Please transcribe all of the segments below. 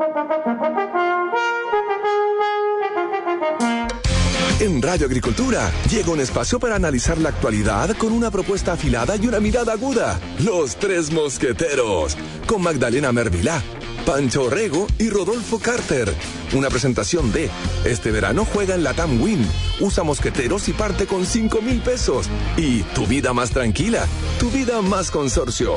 En Radio Agricultura llega un espacio para analizar la actualidad con una propuesta afilada y una mirada aguda. Los Tres Mosqueteros, con Magdalena Mervilá, Pancho Orrego y Rodolfo Carter. Una presentación de este verano juega en Latam Win. Usa mosqueteros y parte con 5,000 pesos. Y tu vida más tranquila, tu vida más consorcio.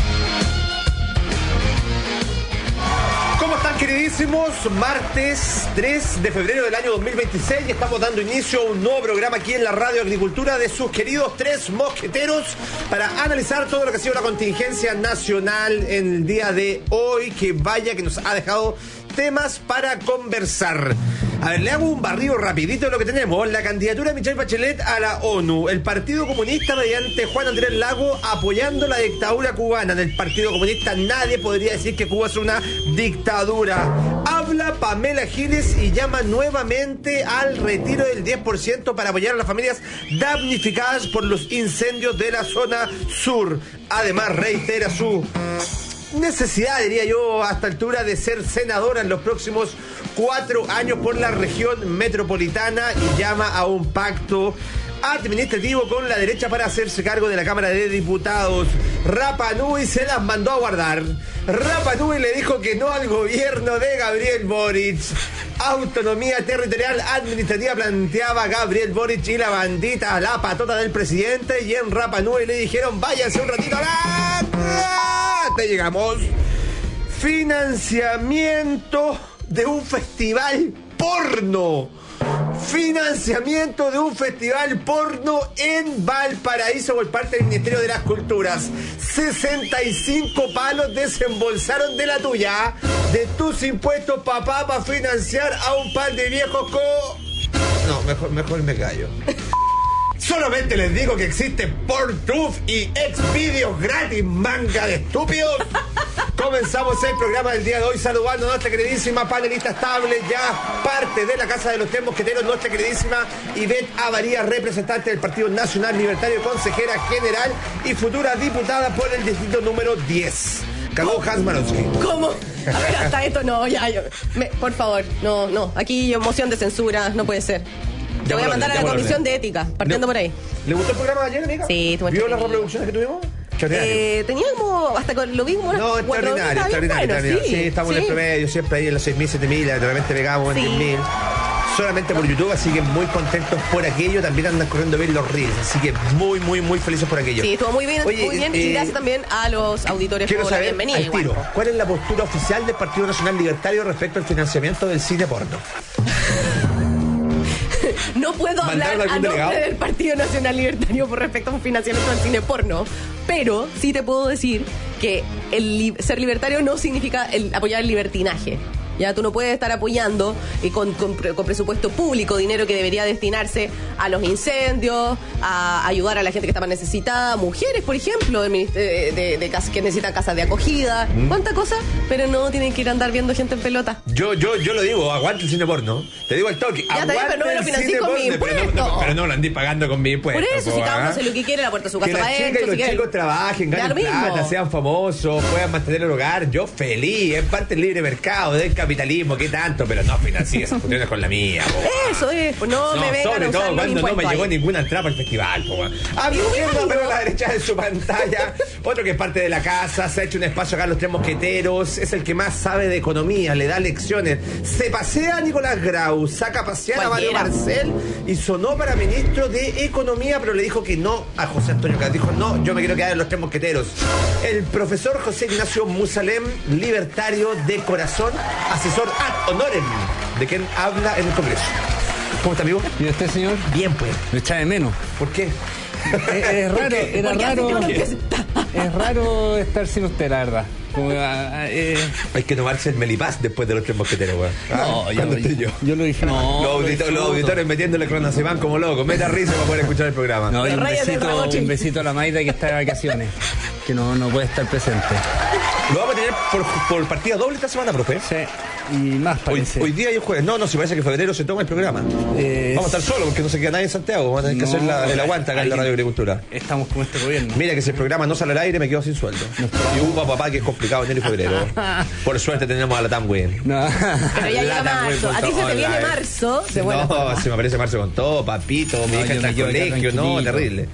¿Cómo están, queridísimos? Martes 3 de febrero del año 2026 y estamos dando inicio a un nuevo programa aquí en la Radio Agricultura de sus queridos Tres Mosqueteros para analizar todo lo que ha sido la contingencia nacional en el día de hoy, que vaya que nos ha dejado temas para conversar. A ver, le hago un barrido rapidito de lo que tenemos. La candidatura de Michelle Bachelet a la ONU. El Partido Comunista mediante Juan Andrés Lago apoyando la dictadura cubana. Del Partido Comunista nadie podría decir que Cuba es una dictadura. Habla Pamela Giles y llama nuevamente al retiro del 10% para apoyar a las familias damnificadas por los incendios de la zona sur. Además reitera su necesidad, diría yo, a esta altura de ser senadora en los próximos 4 años por la región metropolitana y llama a un pacto administrativo con la derecha para hacerse cargo de la Cámara de Diputados. Rapa Nui se las mandó a guardar. Rapa Nui le dijo que no al gobierno de Gabriel Boric. Autonomía territorial administrativa planteaba Gabriel Boric y la bandita, la patota del presidente, y en Rapa Nui le dijeron váyanse un ratito a la... Te llegamos. Financiamiento de un festival porno. Financiamiento de un festival porno en Valparaíso por parte del Ministerio de las Culturas. 65 palos desembolsaron de la tuya, de tus impuestos, papá, para financiar a un par de viejos No, mejor me callo. Solamente les digo que existe PornTube y Xvideos gratis, manga de estúpidos. Comenzamos el programa del día de hoy saludando a nuestra queridísima panelista estable, ya parte de la Casa de los Tres Mosqueteros, nuestra queridísima Ivette Avaría, representante del Partido Nacional Libertario, consejera general y futura diputada por el distrito número 10. Cagó Hans Marowski. ¿Cómo? A ver, hasta esto no, ya, por favor, no, aquí moción de censura, no puede ser. Te voy a mandar a la comisión de ética, partiendo por ahí. ¿Le gustó el programa de ayer, amiga? Sí, ¿Vio las reproducciones que tuvimos? Teníamos, hasta lo vimos. No, extraordinario. Sí, estamos en el promedio, siempre ahí en los 6.000, 7.000, de repente pegamos en 10.000. Solamente por YouTube, así que muy contentos por aquello. También andan corriendo bien los reels, así que muy felices por aquello. Sí, estuvo muy bien. Y gracias también a los auditores por la bienvenida. Al tiro, ¿cuál es la postura oficial del Partido Nacional Libertario respecto al financiamiento del cine porno? No puedo hablar a nombre del Partido Nacional Libertario por respecto a un financiamiento del cine porno, pero sí te puedo decir que ser libertario no significa apoyar el libertinaje. Ya tú no puedes estar apoyando con presupuesto público, dinero que debería destinarse a los incendios, a ayudar a la gente que está más necesitada, mujeres, por ejemplo, que necesitan casas de acogida, cuánta cosa, pero no tienen que ir a andar viendo gente en pelota. Yo lo digo, aguante el cine porno. Te digo al toque, ya aguante pero no me lo financié con mi impuesto. Pero no lo andé pagando con mi impuesto. Por eso, si cada uno hace lo que quiere, la puerta de su casa va adentro. Que las chicas y los chicos trabajen, ganen plata, sean famosos, puedan mantener el hogar. Yo feliz, es parte del libre mercado, del capitalismo, qué tanto, pero no financie esas cuestiones con la mía. Eso es, pues no me vengan sobre a usar todo cuando no me ahí. llegó ninguna entrada para el festival. A mi izquierda, pero a la derecha de su pantalla, otro que es parte de la casa, se ha hecho un espacio acá en los Tres Mosqueteros, es el que más sabe de economía, le da lecciones, se pasea a Nicolás Grau, saca a pasear a Mario Marcel y sonó para ministro de Economía, pero le dijo que no a José Antonio Caz. Dijo, no, yo me quiero quedar en los Tres Mosqueteros. El profesor José Ignacio Musalem, libertario de corazón, asesor ad honorem de quien habla en el Congreso. ¿Cómo está, amigo? ¿Y usted, señor? Bien, pues. Me echa de menos. ¿Por qué? Es raro, es raro estar sin usted, la verdad. Hay que tomarse el Melipaz después de los Tres Mosqueteros, weón. No, yo lo dije. No, los auditores metiéndole clonazepam como loco. Meta risa para poder escuchar el programa. No, un besito a la Maida que está de vacaciones. que no puede estar presente. Lo vamos a tener por partida doble esta semana, profe. Sí, y más parece. Hoy día y el jueves. No, si parece que febrero se toma el programa. Vamos a estar solos porque no se queda nadie en Santiago. Vamos a tener que hacer el aguanta acá en la Radio Agricultura. Estamos con este gobierno. Mira que si el programa no sale al aire me quedo sin sueldo. Y papá, que es complicado enero y febrero. Por suerte tenemos a la Tamwin. No. Pero ya llega marzo. A ti se te viene marzo. Se me aparece marzo con todo, papito, mi hija está en el colegio. No, terrible.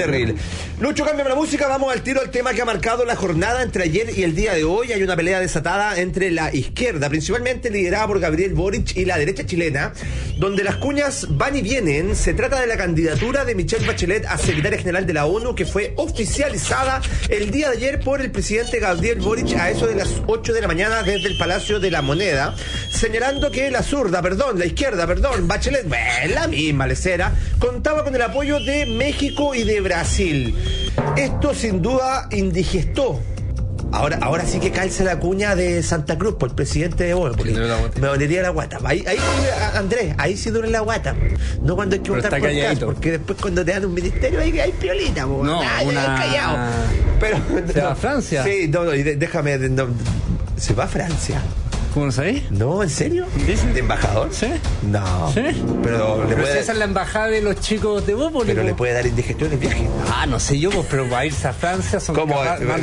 Lucho, cámbiame la música. Vamos al tiro al tema que ha marcado la jornada entre ayer y el día de hoy. Hay una pelea desatada entre la izquierda, principalmente liderada por Gabriel Boric, y la derecha chilena, donde las cuñas van y vienen. Se trata de la candidatura de Michelle Bachelet a secretaria general de la ONU, que fue oficializada el día de ayer por el presidente Gabriel Boric a eso de las 8 de la mañana desde el Palacio de la Moneda, señalando que la izquierda, Bachelet, la misma lecera, contaba con el apoyo de México y de Brasil. Esto sin duda indigestó. Ahora sí que calce la cuña de Santa Cruz por el presidente de Boric. Me dolería la guata. Ahí Andrés, ahí sí duele la guata. No cuando hay que votar por caso, porque después cuando te dan un ministerio hay piolita. Callado. Pero ¿se va a Francia? Sí, déjame. ¿Se va a Francia? ¿Cómo lo sabéis? No, ¿en serio? ¿Dicen? ¿De embajador? Sí. No. ¿Sí? Pero si esa es la embajada de los chicos de Bópoli. Pero le puede dar indigestión el viaje. No sé yo, pero va a irse a Francia. ¿Cómo?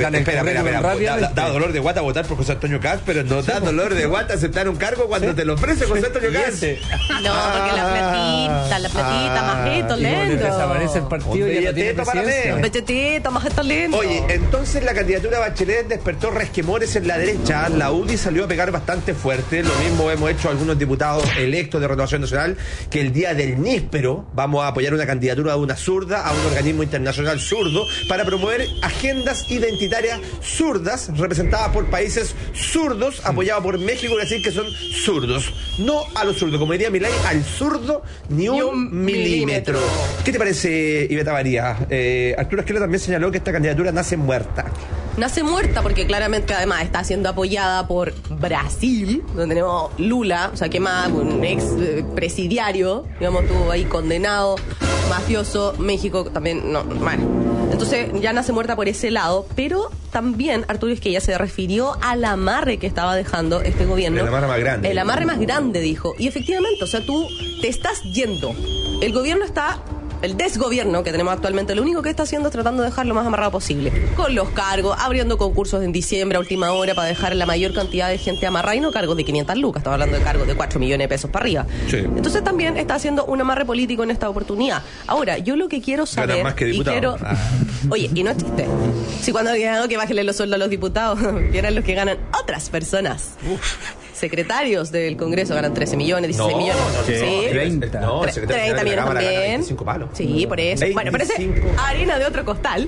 Espera. Da dolor de guata votar por José Antonio Caz, pero no da dolor de guata aceptar un cargo cuando te lo ofrece José Antonio Caz. No, porque la platita, majito, lento. Desaparece el partido y ya tiene presidencia. Bechetito, majito, lento. Oye, entonces la candidatura de Bachelet despertó resquemores en la derecha. La UDI salió a pegar bastante fuerte. Lo mismo hemos hecho algunos diputados electos de Renovación Nacional, que el día del níspero vamos a apoyar una candidatura de una zurda a un organismo internacional zurdo para promover agendas identitarias zurdas representadas por países zurdos, apoyados por México y Brasil, que son zurdos. No a los zurdos, como diría Milei, al zurdo ni un milímetro. ¿Qué te parece, Iveta María? Arturo Esquela también señaló que esta candidatura nace muerta. Nace muerta porque claramente además está siendo apoyada por Brasil, donde tenemos Lula, o sea, que más un ex presidiario, digamos, estuvo ahí condenado, mafioso. México también, entonces ya nace muerta por ese lado, pero también Arturo Esquella se refirió al amarre que estaba dejando este gobierno. El amarre más grande. El amarre más grande, dijo. Y efectivamente, o sea, tú te estás yendo. El gobierno está... El desgobierno que tenemos actualmente, lo único que está haciendo es tratando de dejar lo más amarrado posible. Con los cargos, abriendo concursos en diciembre a última hora para dejar la mayor cantidad de gente amarrada, y no cargos de 500 lucas, estamos hablando de cargos de 4 millones de pesos para arriba. Sí. Entonces también está haciendo un amarre político en esta oportunidad. Ahora, yo lo que quiero saber... Ganan más que diputados. Oye, y no es chiste. Si cuando digan que bájenle los sueldos a los diputados, vieran los que ganan otras personas. Secretarios del Congreso ganan 13 millones, 16 millones. Sí. 30. No, 30 millones también. 25 palos. Sí, por eso. 25. Bueno, parece harina de otro costal.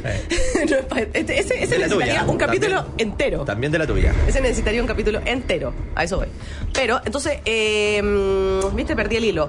Ese necesitaría un capítulo entero. También de la tuya. Ese necesitaría un capítulo entero. A eso voy. Pero, entonces, viste, perdí el hilo.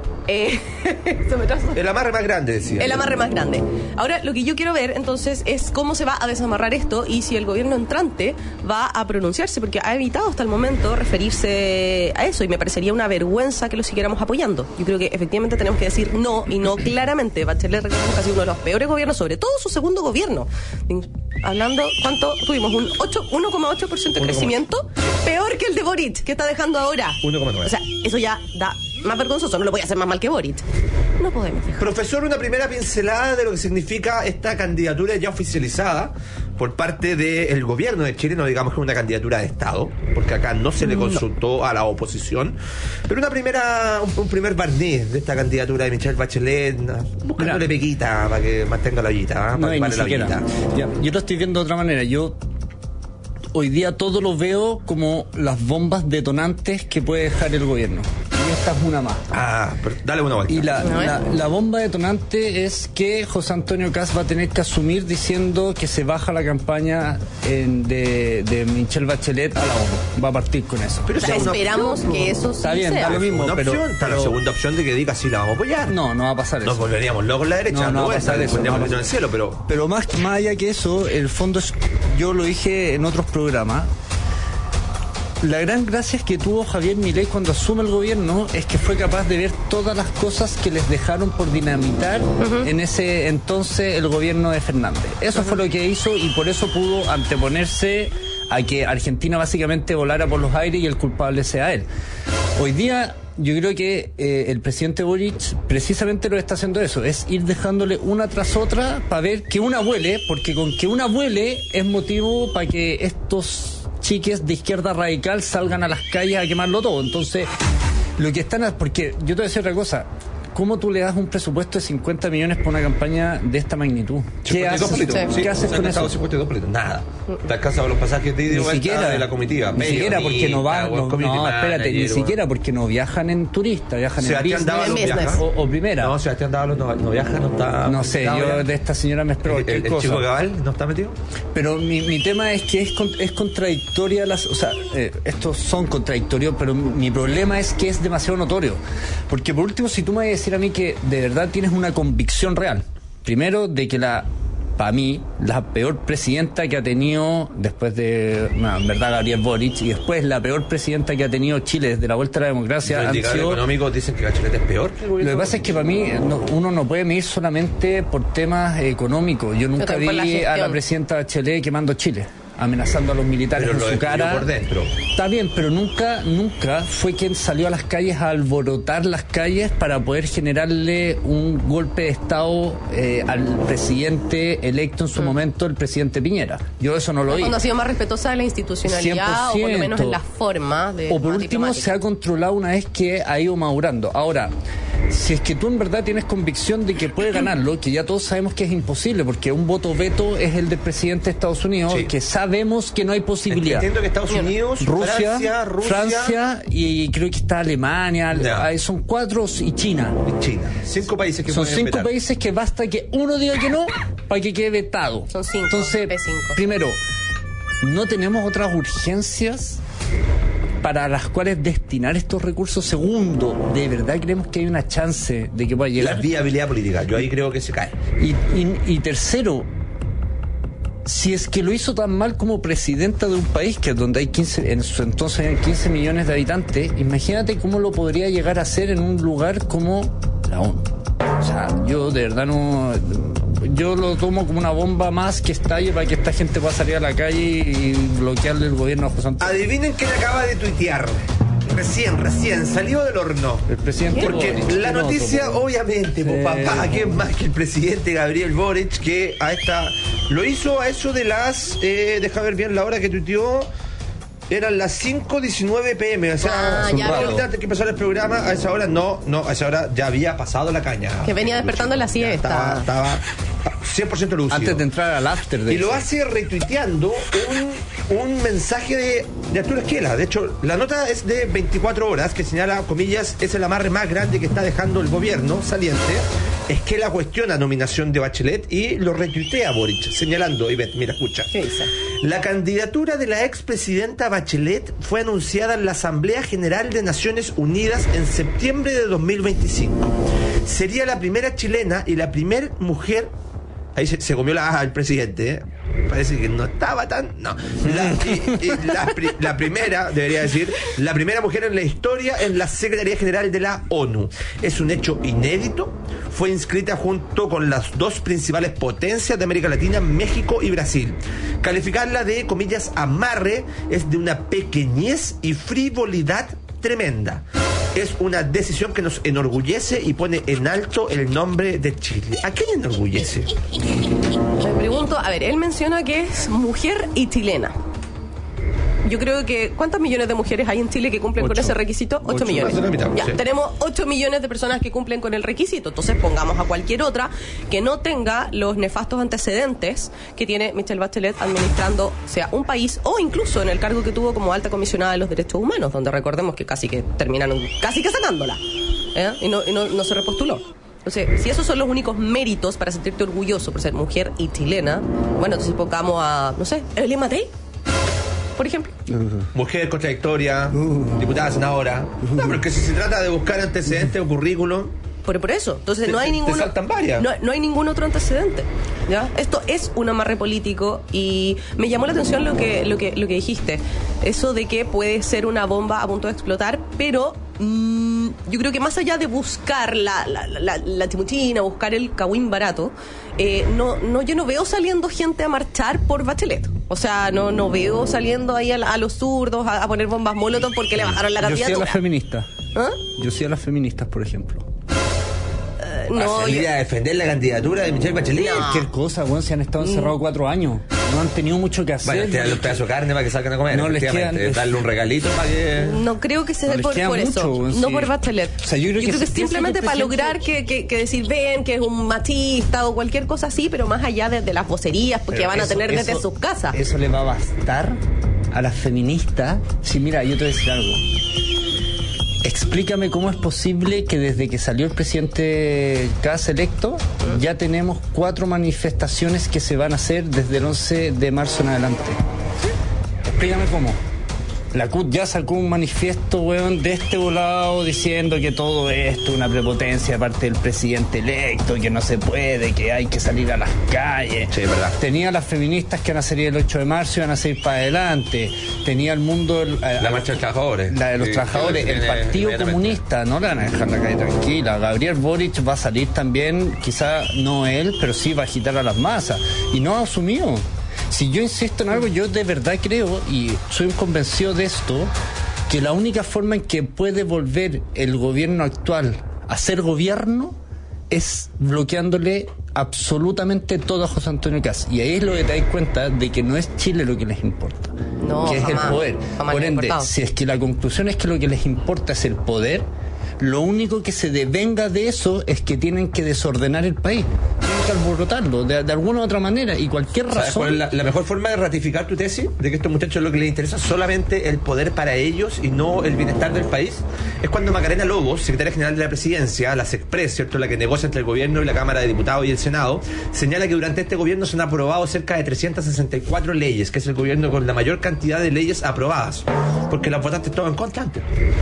El amarre más grande, decía. El amarre más grande. Ahora, lo que yo quiero ver, entonces, es cómo se va a desamarrar esto y si el gobierno entrante va a pronunciarse, porque ha evitado hasta el momento referirse a eso, y me parecería una vergüenza que lo siguiéramos apoyando. Yo creo que efectivamente tenemos que decir no, y no claramente. Bachelet, recordemos que ha sido uno de los peores gobiernos, sobre todo su segundo gobierno. Hablando, ¿cuánto tuvimos? Un 1,8% de crecimiento, peor que el de Boric, que está dejando ahora. 1,9. O sea, eso ya da más vergonzoso, no lo voy a hacer más mal que Boric. No podemos dejar. Profesor, una primera pincelada de lo que significa esta candidatura ya oficializada por parte del gobierno de Chile. No digamos que es una candidatura de Estado, porque acá no se le consultó a la oposición, pero un primer barniz de esta candidatura de Michelle Bachelet, buscándole peguita para que mantenga la ollita, para que vale la ollita. Yo lo estoy viendo de otra manera. Yo hoy día todo lo veo como las bombas detonantes que puede dejar el gobierno. Y esta es una más. Pero dale una vuelta. Y la bomba detonante es que José Antonio Caz va a tener que asumir diciendo que se baja la campaña de Michelle Bachelet a la ONU. Va a partir con eso. Pero esperamos que eso está bien, sea. Da lo mismo. Está la segunda opción de que diga sí la vamos a apoyar. No va a pasar eso. Nos volveríamos locos en la derecha. No va a pasar eso. En el cielo, pero más allá que eso, el fondo es, yo lo dije en otros programas, la gran gracia que tuvo Javier Milei cuando asume el gobierno es que fue capaz de ver todas las cosas que les dejaron por dinamitar en ese entonces el gobierno de Fernández. Eso fue lo que hizo y por eso pudo anteponerse a que Argentina básicamente volara por los aires y el culpable sea él. Hoy día yo creo que el presidente Boric precisamente lo está haciendo eso, es ir dejándole una tras otra para ver que una vuele, porque con que una vuele es motivo para que estos chiques de izquierda radical salgan a las calles a quemarlo todo. Entonces, lo que están... Porque yo te voy a decir otra cosa. ¿Cómo tú le das un presupuesto de 50 millones para una campaña de esta magnitud? ¿Qué haces con eso? 52 palitos, nada. Te alcanzan los pasajes de ida y vuelta de la comitiva. Ni siquiera porque no van... No, espérate, ni siquiera porque no viajan en turista, viajan en business o primera. No, Sebastián Dávalos no viaja, no está... No sé, yo de esta señora me espero cualquier cosa. ¿El chico Cabal no está metido? Pero mi tema es que es contradictoria o sea, estos son contradictorios, pero mi problema es que es demasiado notorio. Porque por último, si tú me vas a decir a mí que de verdad tienes una convicción real, primero de que para mí, la peor presidenta que ha tenido después de, en verdad, Gabriel Boric, y después la peor presidenta que ha tenido Chile desde la vuelta a la democracia. Los indicadores económicos dicen que Bachelet es peor que el gobierno. Lo que pasa es que para mí uno no puede medir solamente por temas económicos. Yo nunca vi a la presidenta Bachelet quemando Chile, amenazando a los militares con su cara. Por dentro. Está bien, pero nunca fue quien salió a las calles a alborotar las calles para poder generarle un golpe de Estado al presidente electo en su momento, el presidente Piñera. Yo eso no lo vi. Cuando ha sido más respetuosa de la institucionalidad 100%, o por lo menos en la forma de... O por último se ha controlado una vez que ha ido madurando. Ahora, si es que tú en verdad tienes convicción de que puede ganarlo, que ya todos sabemos que es imposible, porque un voto veto es el del presidente de Estados Unidos, que sabemos que no hay posibilidad. Entiendo que Estados Unidos, Francia y creo que está Alemania, son 4 y China. 5 países que son 5 países que basta que uno diga que no para que quede vetado. Son 5. Entonces, primero, no tenemos otras urgencias para las cuales destinar estos recursos. Segundo, ¿de verdad creemos que hay una chance de que pueda llegar? La viabilidad política, yo ahí creo que se cae. Y tercero, si es que lo hizo tan mal como presidenta de un país que donde hay 15, en su entonces eran 15 millones de habitantes, imagínate cómo lo podría llegar a hacer en un lugar como la ONU. O sea, yo de verdad yo lo tomo como una bomba más que estalle para que esta gente pueda salir a la calle y bloquearle el gobierno a José Antonio. Adivinen quién acaba de tuitear. Recién salió del horno. El presidente Porque Boric, la noticia, obviamente, papá, ¿quién más que el presidente Gabriel Boric, que lo hizo a eso de las, deja ver bien la hora que tuiteó, eran las 5:19 p.m. O sea, antes que empezara el programa, a esa hora a esa hora ya había pasado la caña. Que venía despertando la siesta. Estaba 100% lúcido. Antes de entrar al after de y lo hace retuiteando un mensaje de Arturo Esquela. De hecho, la nota es de 24 horas que señala, comillas, es el amarre más grande que está dejando el gobierno saliente. Esquela cuestiona nominación de Bachelet y lo retuitea Boric, señalando, Ivette, mira, escucha. ¿Qué dice? La candidatura de la expresidenta Bachelet fue anunciada en la Asamblea General de Naciones Unidas en septiembre de 2025. Sería la primera chilena y la primera mujer... Ahí se comió la A el presidente, ¿eh? Parece que no estaba tan... No. La primera, debería decir, la primera mujer en la historia en la Secretaría General de la ONU. Es un hecho inédito. Fue inscrita junto con las 2 principales potencias de América Latina, México y Brasil. Calificarla de, comillas, amarre es de una pequeñez y frivolidad tremenda. Es una decisión que nos enorgullece y pone en alto el nombre de Chile. ¿A quién enorgullece? Me pregunto, a ver, él menciona que es mujer y chilena. Yo creo que... ¿Cuántas millones de mujeres hay en Chile que cumplen con ese requisito? 8 millones. Ya, sí. Tenemos 8 millones de personas que cumplen con el requisito. Entonces pongamos a cualquier otra que no tenga los nefastos antecedentes que tiene Michelle Bachelet administrando, sea un país o incluso en el cargo que tuvo como alta comisionada de los derechos humanos, donde recordemos que casi que terminaron casi que sacándola. Y no se repostuló. Entonces, si esos son los únicos méritos para sentirte orgulloso por ser mujer y chilena, bueno, entonces pongamos a, no sé, Evelyn Matei, por ejemplo. Mujer contradictoria, diputada, senadora. No, porque si se trata de buscar antecedentes o currículum, Por eso. Entonces no hay ninguno. Saltan varias. No hay ningún otro antecedente. ¿Ya? Esto es un amarre político y me llamó la atención lo que dijiste. Eso de que puede ser una bomba a punto de explotar, pero yo creo que más allá de buscar la chimuchina, buscar el cagüín barato, yo no veo saliendo gente a marchar por Bachelet. O sea, no veo saliendo ahí a los zurdos a poner bombas molotov porque le bajaron la candidatura. Yo sí a las feministas. ¿Ah? Yo sí a las feministas, por ejemplo. No, salir a defender la candidatura de Michelle Bachelet. Cualquier cosa, bueno, se han estado encerrados 4 años. No han tenido mucho que hacer. Bueno, tiran los pedazos de carne para que salgan a comer. No les quedan, darle un regalito para que... No creo que se dé por eso. Mucho, no sí. por Bachelet. O sea, yo creo que simplemente para lograr que decir, ven, que es un machista o cualquier cosa así, pero más allá de las vocerías, porque van a tener desde sus casas. Eso le va a bastar a las feministas. Sí, mira, yo te voy a decir algo. Explícame cómo es posible que desde que salió el presidente Kast electo ya tenemos 4 manifestaciones que se van a hacer desde el 11 de marzo en adelante. Explícame cómo. La CUT ya sacó un manifiesto, weón, de este volado diciendo que todo esto es una prepotencia de parte del presidente electo, que no se puede, que hay que salir a las calles. Sí, verdad. Tenía a las feministas que van a salir el 8 de marzo y van a salir para adelante. Tenía el mundo... la marcha de los trabajadores. La de los trabajadores. El Partido Comunista, no le van a dejar la calle tranquila. Gabriel Boric va a salir también, quizá no él, pero sí va a agitar a las masas. Y no ha asumido. Si yo insisto en algo, yo de verdad creo, y soy un convencido de esto, que la única forma en que puede volver el gobierno actual a ser gobierno es bloqueándole absolutamente todo a José Antonio Kast. Y ahí es lo que te das cuenta de que no es Chile lo que les importa, que es el poder. Por ende, si es que la conclusión es que lo que les importa es el poder, lo único que se devenga de eso es que tienen que desordenar el país, tienen que alborotarlo de alguna u otra manera, y cualquier razón. ¿Sabes cuál es la mejor forma de ratificar tu tesis? De que estos muchachos lo que les interesa es solamente el poder para ellos y no el bienestar del país. Es cuando Macarena Lobos, secretaria general de la presidencia, la SECPRES, ¿cierto?, la que negocia entre el gobierno y la Cámara de Diputados y el Senado, señala que durante este gobierno se han aprobado cerca de 364 leyes, que es el gobierno con la mayor cantidad de leyes aprobadas, porque los votantes estaban en contra antes.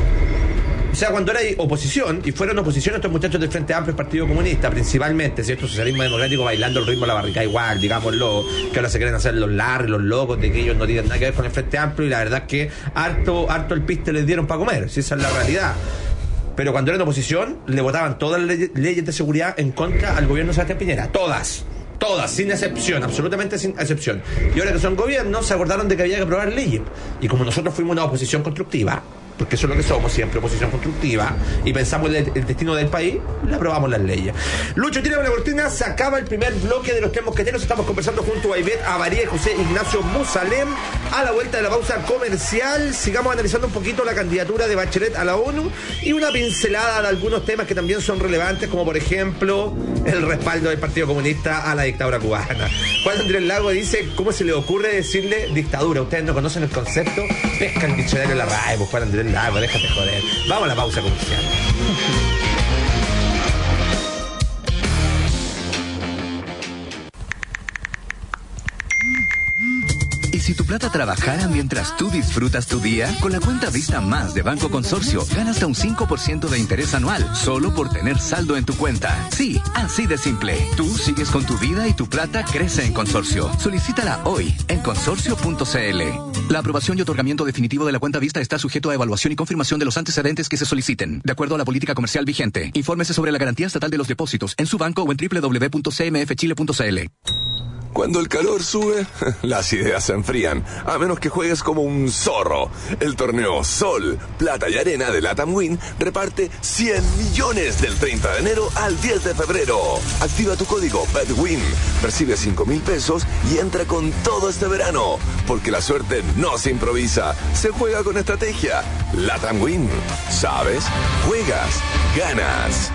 O sea, cuando era oposición, y fueron oposición estos muchachos del Frente Amplio, el Partido Comunista, principalmente, ¿cierto? Socialismo democrático bailando el ritmo de la barricada igual, digámoslo, que ahora se quieren hacer los largos, los locos, de que ellos no tienen nada que ver con el Frente Amplio, y la verdad es que harto el piste les dieron para comer, si esa es la realidad. Pero cuando eran oposición, le votaban todas las leyes de seguridad en contra al gobierno de Sebastián Piñera, todas, sin excepción, absolutamente sin excepción. Y ahora que son gobiernos, se acordaron de que había que aprobar leyes. Y como nosotros fuimos una oposición constructiva, porque eso es lo que somos siempre, oposición constructiva, y pensamos en el destino del país, le aprobamos las leyes. Lucho, tira la cortina, se acaba el primer bloque de los Tres Mosqueteros. Estamos conversando junto a Ivette Avaría y José Ignacio Musalem. A la vuelta de la pausa comercial, sigamos analizando un poquito la candidatura de Bachelet a la ONU y una pincelada de algunos temas que también son relevantes, como por ejemplo el respaldo del Partido Comunista a la dictadura cubana. Juan Andrés Lago dice, ¿cómo se le ocurre decirle dictadura? Ustedes no conocen el concepto, pesca el diccionario en la RAE, pues Juan Andrés Lago, déjate joder. Vamos a la pausa comercial. ¿Y si tu plata trabajara mientras tú disfrutas tu día? Con la cuenta Vista Más de Banco Consorcio, gana hasta un 5% de interés anual, solo por tener saldo en tu cuenta. Sí, así de simple. Tú sigues con tu vida y tu plata crece en Consorcio. Solicítala hoy en consorcio.cl. La aprobación y otorgamiento definitivo de la cuenta Vista está sujeto a evaluación y confirmación de los antecedentes que se soliciten, de acuerdo a la política comercial vigente. Infórmese sobre la garantía estatal de los depósitos en su banco o en www.cmfchile.cl. Cuando el calor sube, las ideas se enfrían, a menos que juegues como un zorro. El torneo Sol, Plata y Arena de LATAM Win reparte 100 millones del 30 de enero al 10 de febrero. Activa tu código BETWIN, recibe 5,000 pesos y entra con todo este verano. Porque la suerte no se improvisa, se juega con estrategia. LATAM Win. ¿Sabes? Juegas, ganas.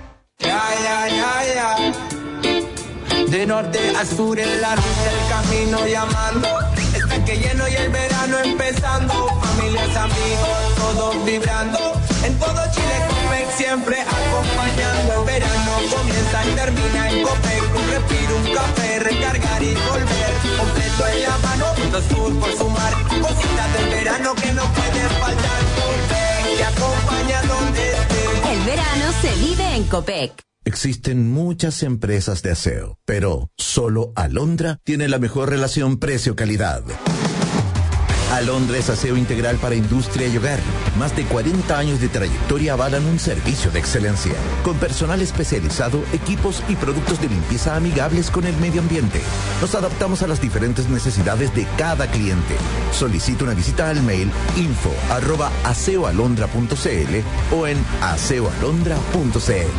De norte a sur en la ruta el camino llamando. Está que lleno y el verano empezando. Familias, amigos, todos vibrando. En todo Chile Copec siempre acompañando. El verano comienza y termina en Copec. Un respiro, un café, recargar y volver. Completo en la mano, punto sur por sumar. Cositas del verano que no pueden faltar. Copec te acompaña donde estés. El verano se vive en Copec. Existen muchas empresas de aseo, pero solo Alondra tiene la mejor relación precio-calidad. Alondra es aseo integral para industria y hogar. Más de 40 años de trayectoria avalan un servicio de excelencia. Con personal especializado, equipos y productos de limpieza amigables con el medio ambiente. Nos adaptamos a las diferentes necesidades de cada cliente. Solicita una visita al mail info@aseoalondra.cl o en aseoalondra.cl.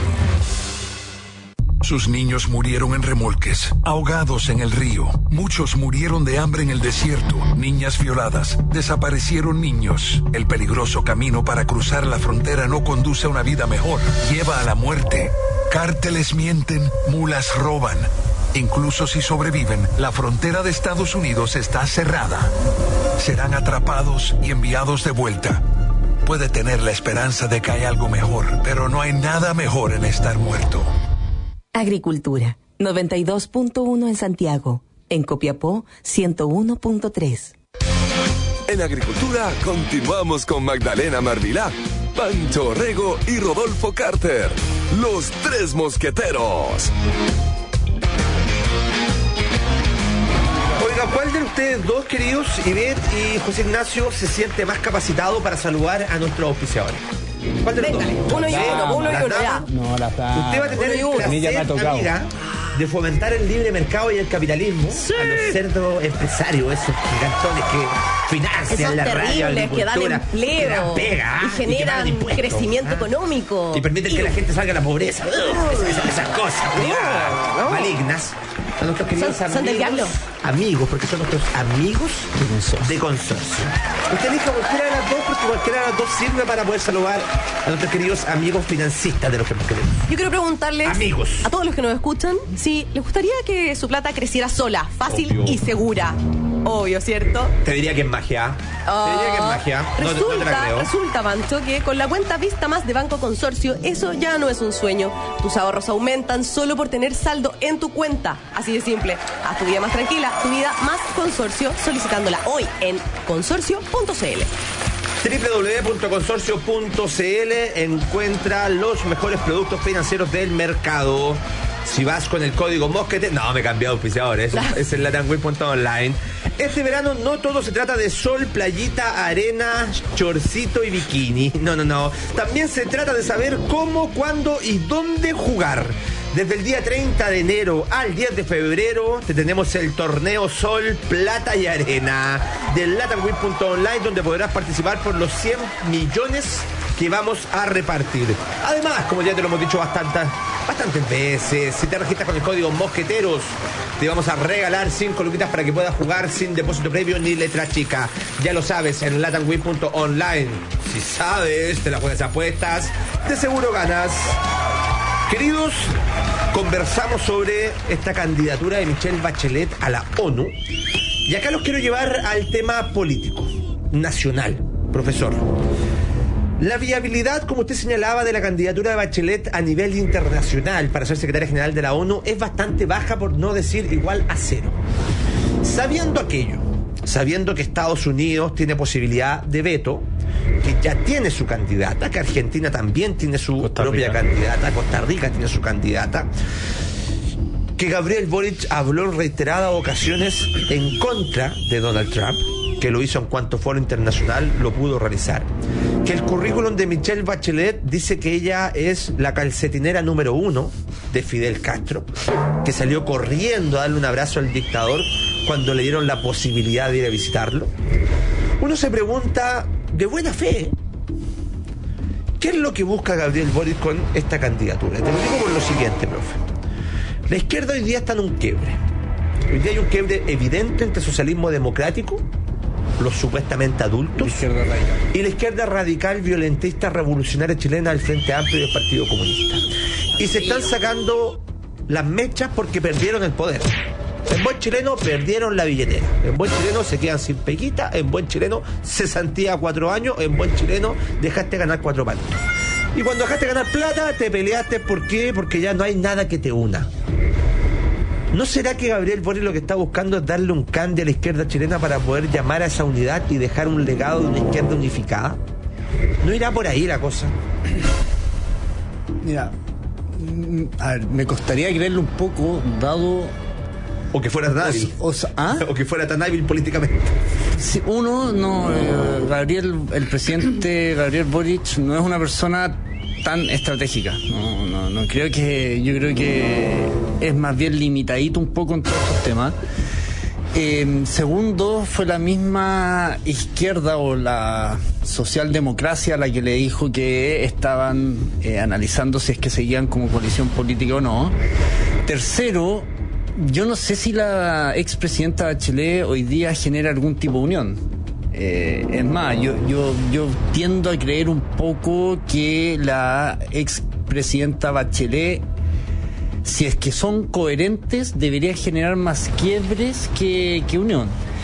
Sus niños murieron en remolques, ahogados en el río. Muchos murieron de hambre en el desierto. Niñas violadas. Desaparecieron niños. El peligroso camino para cruzar la frontera no conduce a una vida mejor. Lleva a la muerte. Cárteles mienten, mulas roban. Incluso si sobreviven, la frontera de Estados Unidos está cerrada. Serán atrapados y enviados de vuelta. Puede tener la esperanza de que hay algo mejor, pero no hay nada mejor en estar muerto. Agricultura, 92.1 en Santiago. En Copiapó, 101.3. En Agricultura continuamos con Magdalena Marvilá, Pancho Orrego y Rodolfo Carter. Los Tres Mosqueteros. Oiga, ¿cuál de ustedes dos, queridos, Ivette y José Ignacio, se siente más capacitado para saludar a nuestros auspiciadores? ¿Cuál de los dos? Uno y uno, ya. No, la está. Usted va a tener el placer, amiga, de fomentar el libre mercado y el capitalismo a los cerdos empresarios, esos gigantones que financian la radio, que dan empleo, que dan pega, y generan crecimiento económico y permiten que la gente salga de la pobreza. Esas cosas malignas. A nuestros queridos son del diablo. Amigos, porque son nuestros amigos de consorcio. Usted elija cualquiera de las dos, porque cualquiera de las dos sirve para poder saludar a nuestros queridos amigos financistas de los que nos queremos. Yo quiero preguntarles amigos, a todos los que nos escuchan si les gustaría que su plata creciera sola, fácil y segura. Obvio, ¿cierto? Te diría que es magia. Te diría que es magia. No te la creo. Resulta, Pancho, que con la cuenta Vista Más de Banco Consorcio, eso ya no es un sueño. Tus ahorros aumentan solo por tener saldo en tu cuenta. Así de simple. Haz tu vida más tranquila, tu vida más consorcio, solicitándola hoy en consorcio.cl. www.consorcio.cl. Encuentra los mejores productos financieros del mercado. Si vas con el código Mosquete... No, me he cambiado de auspiciador, es el latamweb.online. Este verano no todo se trata de sol, playita, arena, chorcito y bikini. No. También se trata de saber cómo, cuándo y dónde jugar. Desde el día 30 de enero al 10 de febrero te tenemos el torneo Sol, Plata y Arena del latamweb.online, donde podrás participar por los 100 millones que vamos a repartir. Además, como ya te lo hemos dicho bastantes veces, si te registras con el código Mosqueteros, te vamos a regalar 5 luquitas para que puedas jugar sin depósito previo ni letra chica. Ya lo sabes, en latamweb.online. Si sabes, te las juegas apuestas, de seguro ganas. Queridos, conversamos sobre esta candidatura de Michelle Bachelet a la ONU. Y acá los quiero llevar al tema político, nacional, profesor. La viabilidad, como usted señalaba, de la candidatura de Bachelet a nivel internacional para ser secretaria general de la ONU es bastante baja, por no decir igual a cero. Sabiendo aquello, sabiendo que Estados Unidos tiene posibilidad de veto, que ya tiene su candidata, que Argentina también tiene su propia candidata, Costa Rica tiene su candidata, que Gabriel Boric habló en reiteradas ocasiones en contra de Donald Trump, que lo hizo en cuanto foro internacional lo pudo realizar, que el currículum de Michelle Bachelet dice que ella es la calcetinera número 1 de Fidel Castro, que salió corriendo a darle un abrazo al dictador cuando le dieron la posibilidad de ir a visitarlo. Uno se pregunta, de buena fe, ¿qué es lo que busca Gabriel Boric con esta candidatura? Te lo digo por lo siguiente, profe. La izquierda hoy día está en un quiebre. Hoy día hay un quiebre evidente entre socialismo democrático, los supuestamente adultos, y la izquierda radical, violentista, revolucionaria chilena del Frente Amplio y del Partido Comunista. Y se están sacando las mechas porque perdieron el poder. En buen chileno perdieron la billetera. En buen chileno se quedan sin peguita. En buen chileno cesantía 4 años. En buen chileno dejaste ganar 4 palos. Y cuando dejaste ganar plata te peleaste. ¿Por qué? Porque ya no hay nada que te una. ¿No será que Gabriel Boric lo que está buscando es darle un cambio a la izquierda chilena para poder llamar a esa unidad y dejar un legado de una izquierda unificada? ¿No irá por ahí la cosa? Mira, A ver, me costaría creerlo un poco, dado... O que fuera tan hábil. O que fuera tan hábil políticamente. Sí, el presidente Gabriel Boric no es una persona tan estratégica. No creo que... Yo creo que es más bien limitadito un poco en todos estos temas. Segundo, fue la misma izquierda o la socialdemocracia la que le dijo que estaban analizando si es que seguían como coalición política o no. Tercero, yo no sé si la expresidenta Bachelet hoy día genera algún tipo de unión. Es más, yo tiendo a creer un poco que la expresidenta Bachelet, si es que son coherentes, debería generar más quiebres que unión.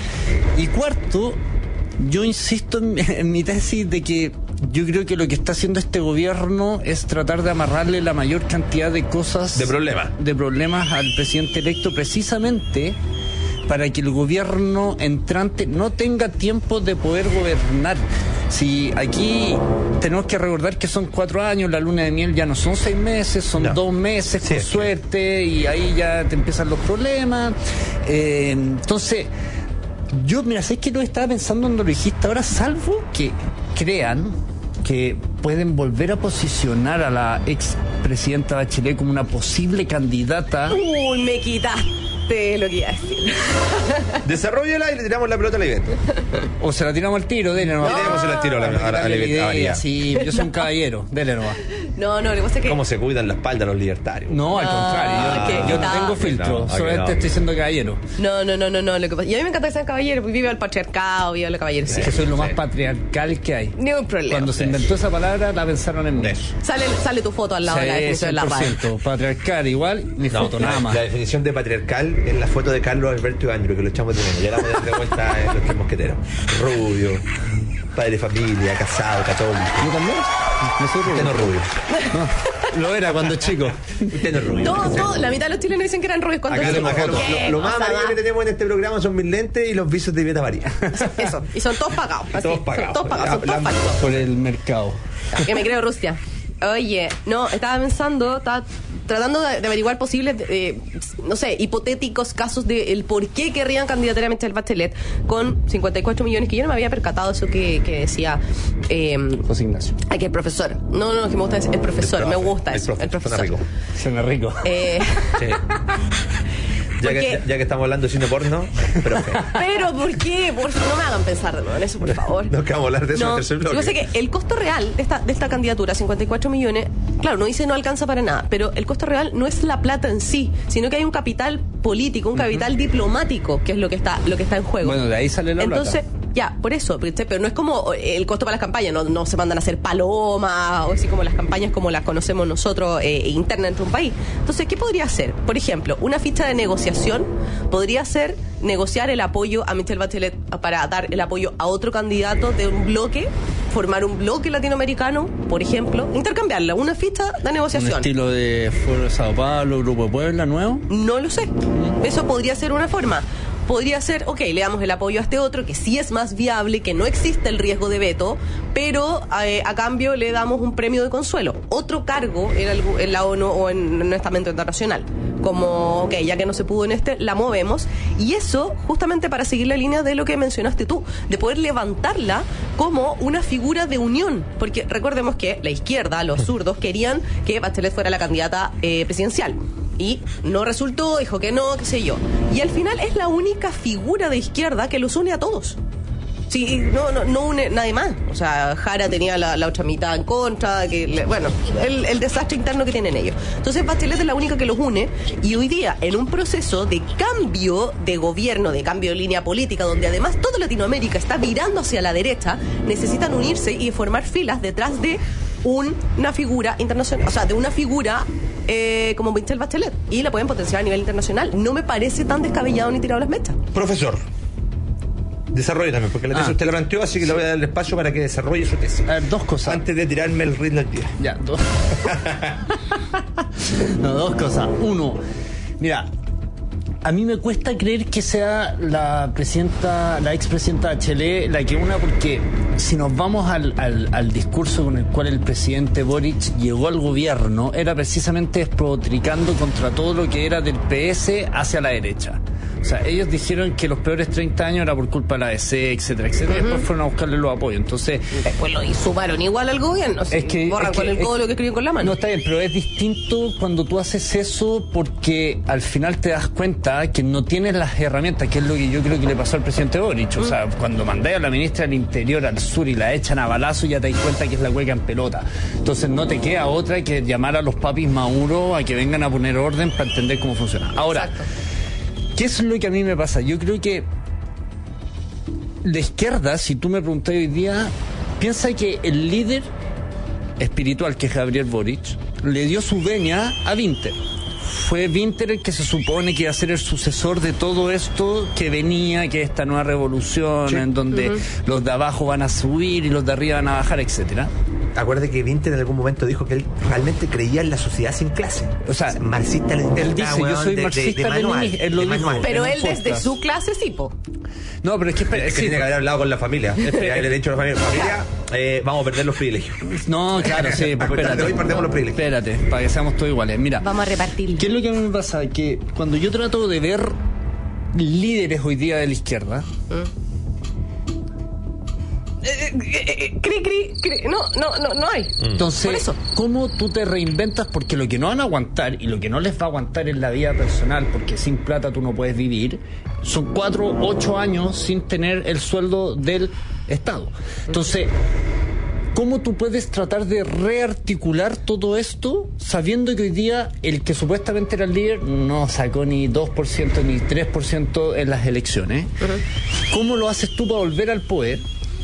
Y cuarto, yo insisto en mi tesis de que yo creo que lo que está haciendo este gobierno es tratar de amarrarle la mayor cantidad de cosas... De problemas al presidente electo, precisamente para que el gobierno entrante no tenga tiempo de poder gobernar. Si aquí tenemos que recordar que son 4 años, la luna de miel ya no son 6 meses, son 2 meses, con suerte, y ahí ya te empiezan los problemas. Entonces, yo, mira, sé que lo estaba pensando cuando lo dijiste ahora, salvo que crean que pueden volver a posicionar a la expresidenta Bachelet como una posible candidata. Uy, me quitaste lo que iba a decir. Desarrollala y le tiramos la pelota al evento. O se la tiramos al tiro, dele nomás. Tiremos al tiro al evento. Sí, yo soy un caballero, dele nomás. No, lo que pasa es que... ¿Cómo se cuidan la espalda los libertarios? No, al contrario, yo no tengo filtro, solamente estoy siendo caballero. No, lo que pasa... Y a mí me encanta que sean caballeros, vive el patriarcado, vive la caballería. Es que soy lo más patriarcal que hay. Ni un problema. Cuando se inventó esa palabra, la pensaron en mí. Sale tu foto al lado de la definición de la radio. Patriarcal, igual, mi foto, nada más. La definición de patriarcal es la foto de Carlos Alberto Ibáñez, que lo echamos de menos. Ya la vamos a dar de vuelta en Los Tres Mosqueteros. Rubio, padre de familia, casado, católico. ¿Yo también? No soy rubio. Usted no es rubio. No, lo era cuando chico. Usted no es rubio. No, la mitad de los chilenos dicen que eran rubios cuando chicos. Lo más amarillo que tenemos en este programa son mis lentes y los visos de Vieta María. Eso, y son todos pagados. Todos pagados. Son todos falsos. Por el mercado. Que me creo Rusia. Oye, no, estaba tratando de averiguar posibles, no sé, hipotéticos casos de el por qué querrían candidatar a Michelle Bachelet con 54 millones, que yo no me había percatado eso que decía José Ignacio. Que el profesor. No, que me gusta decir el profesor, me gusta eso. El profesor. Suena rico. Sí. Ya que estamos hablando de cine porno, profe. Pero ¿por qué? Por favor, no me hagan pensar de nuevo en eso, por favor. No, que vamos a hablar de eso en el tercer bloque. Yo sé que el costo real de esta candidatura, 54 millones, claro, no dice no alcanza para nada, pero el costo real no es la plata en sí, sino que hay un capital político, un capital diplomático, que es lo que está en juego. Bueno, de ahí sale la plata. Ya, por eso, pero no es como el costo para las campañas, no se mandan a hacer palomas, o así como las campañas como las conocemos nosotros internas dentro de un país. Entonces, ¿qué podría hacer? Por ejemplo, una ficha de negociación podría ser negociar el apoyo a Michelle Bachelet para dar el apoyo a otro candidato de un bloque, formar un bloque latinoamericano, por ejemplo, intercambiarla, una ficha de negociación. ¿Un estilo de Foro de Sao Paulo, Grupo de Puebla, nuevo? No lo sé. Eso podría ser una forma. Podría ser, le damos el apoyo a este otro, que sí es más viable, que no existe el riesgo de veto, pero a cambio le damos un premio de consuelo. Otro cargo en la ONU o en un estamento internacional. Como, ya que no se pudo en la movemos. Y eso justamente para seguir la línea de lo que mencionaste tú, de poder levantarla como una figura de unión. Porque recordemos que la izquierda, los zurdos, querían que Bachelet fuera la candidata presidencial. Y no resultó, dijo que no, qué sé yo. Y al final es la única figura de izquierda que los une a todos. Sí, no une nadie más. O sea, Jara tenía la otra mitad en contra, el desastre interno que tienen ellos. Entonces Bachelet es la única que los une, y hoy día, en un proceso de cambio de gobierno, de cambio de línea política, donde además toda Latinoamérica está virando hacia la derecha, necesitan unirse y formar filas detrás de una figura internacional, o sea, de una figura como Michelle Bachelet, y la pueden potenciar a nivel internacional. No me parece tan descabellado ni tirado las mechas. Profesor, desarrolle también, porque la tesis usted la planteó, así que le voy a dar el espacio para que desarrolle su tesis. A ver, dos cosas. Antes de tirarme el ritmo al pie. Ya, dos. No, dos cosas. Uno, mira, a mí me cuesta creer que sea la expresidenta Bachelet la que porque si nos vamos al discurso con el cual el presidente Boric llegó al gobierno, era precisamente despotricando contra todo lo que era del PS hacia la derecha. O sea, ellos dijeron que los peores 30 años era por culpa de la ADC, etcétera, etcétera. Y después fueron a buscarle los apoyos. Entonces, después lo sumaron igual al gobierno. Borran con el codo lo que escribieron con la mano. No, está bien, pero es distinto cuando tú haces eso, porque al final te das cuenta que no tienes las herramientas, que es lo que yo creo que le pasó al presidente Boric. O sea, cuando mandáis a la ministra del Interior al sur y la echan a balazo, ya te das cuenta que es la hueca en pelota. Entonces no te queda otra que llamar a los papis Maduro a que vengan a poner orden para entender cómo funciona. Ahora, exacto. ¿Qué es lo que a mí me pasa? Yo creo que la izquierda, si tú me preguntas hoy día, piensa que el líder espiritual, que es Gabriel Boric, le dio su venia a Winter. Fue Winter el que se supone que iba a ser el sucesor de todo esto que venía, que esta nueva revolución, en donde los de abajo van a subir y los de arriba van a bajar, etcétera. Acuérdate que Winter en algún momento dijo que él realmente creía en la sociedad sin clase. O sea, marxista. Él dice, yo soy marxista leninista, él lo dijo. Pero él desde su clase sí, po. No, pero es que tiene que haber hablado con la familia. Le he dicho a la familia, vamos a perder los privilegios. No, claro, sí, espérate. Hoy perdemos los privilegios. Espérate, para que seamos todos iguales. Mira, vamos a repartir. ¿Qué es lo que a mí me pasa? Que cuando yo trato de ver líderes hoy día de la izquierda, no hay. Entonces, por eso, ¿cómo tú te reinventas? Porque lo que no van a aguantar y lo que no les va a aguantar en la vida personal, porque sin plata tú no puedes vivir, son 4 o 8 años sin tener el sueldo del Estado. Entonces, ¿cómo tú puedes tratar de rearticular todo esto sabiendo que hoy día el que supuestamente era el líder no sacó ni 2% ni 3% en las elecciones? ¿Cómo lo haces tú para volver al poder?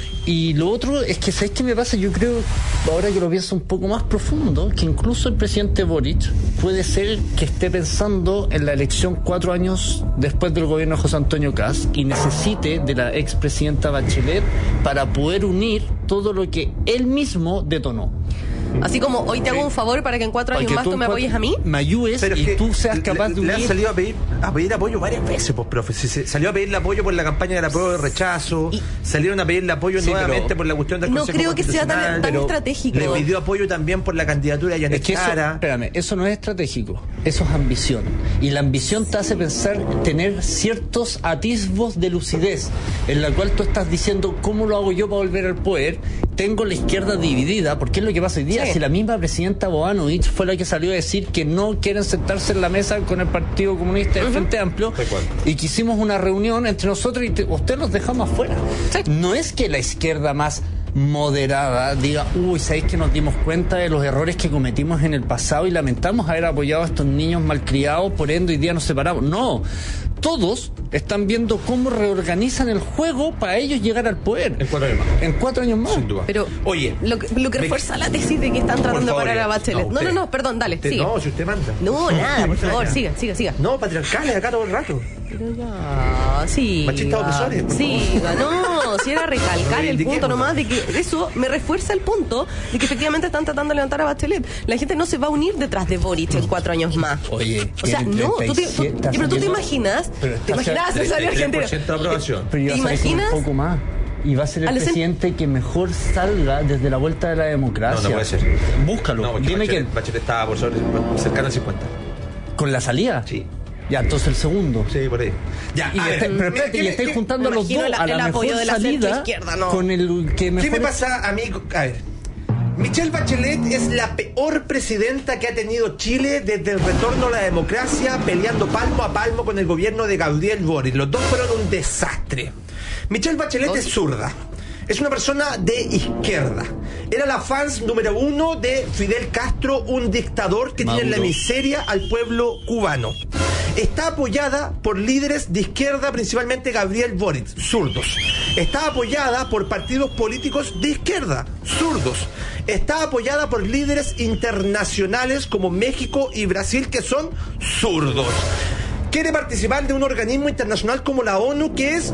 Y lo otro es que, ¿sabes qué me pasa? Yo creo, ahora que lo pienso un poco más profundo, que incluso el presidente Boric puede ser que esté pensando en la elección 4 años después del gobierno de José Antonio Kast y necesite de la expresidenta Bachelet para poder unir todo lo que él mismo detonó. Así como hoy te hago un favor para que en 4 años más tú me apoyes a mí. Me ayudes y tú seas capaz de unir. Le han salido a pedir apoyo varias veces, pues, profe. Salió a pedirle apoyo por la campaña del apruebo de rechazo. Salieron a pedirle apoyo nuevamente por la cuestión del Consejo Constitucional. No creo que sea tan estratégico. Le pidió apoyo también por la candidatura de Yanet Jara. Espérame, eso no es estratégico. Eso es ambición. Y la ambición te hace pensar, tener ciertos atisbos de lucidez, en la cual tú estás diciendo, ¿cómo lo hago yo para volver al poder? Tengo la izquierda dividida, porque es lo que pasa hoy día. Si la misma presidenta Boanovich fue la que salió a decir que no quieren sentarse en la mesa con el Partido Comunista del Frente Amplio, y que hicimos una reunión entre nosotros y usted los dejamos afuera. No es que la izquierda más moderada diga, ¿sabéis que nos dimos cuenta de los errores que cometimos en el pasado y lamentamos haber apoyado a estos niños malcriados, por ende hoy día nos separamos? No, todos están viendo cómo reorganizan el juego para ellos llegar al poder. En 4 años más. En 4 años más. Sin duda. Pero, oye, lo que refuerza la tesis de que están tratando de parar a Bachelet. No, perdón, dale, sigue. No, si usted manda. No, nada, por favor, siga. No, patriarcales acá todo el rato. Pero ya, sí. Machistas opresores. Siga, no, si era recalcar el punto nomás de que eso me refuerza el punto de que efectivamente están tratando de levantar a Bachelet. La gente no se va a unir detrás de Boric en 4 años más. Oye, o sea, no, pero tú te imaginas, César Argentina. De aprobación. Pero yo imaginas un poco más. Y va a ser el presidente que mejor salga desde la vuelta de la democracia. No puede ser. Búscalo. No, dime que Bachelet estaba por sobre, cercano al 50. ¿Con la salida? Sí. Ya, entonces el segundo. Sí, por ahí. Ya, pero espérate, y estáis juntando a los dos a la mejor salida con el que mejor... ¿Qué me pasa a mí? A ver, Michelle Bachelet es la peor presidenta que ha tenido Chile desde el retorno a la democracia, peleando palmo a palmo con el gobierno de Gabriel Boric. Los dos fueron un desastre. Michelle Bachelet es zurda. Es una persona de izquierda. Era la fans número 1 de Fidel Castro, un dictador que tiene en la miseria al pueblo cubano. Está apoyada por líderes de izquierda, principalmente Gabriel Boric, zurdos. Está apoyada por partidos políticos de izquierda, zurdos. Está apoyada por líderes internacionales como México y Brasil, que son zurdos. Quiere participar de un organismo internacional como la ONU, que es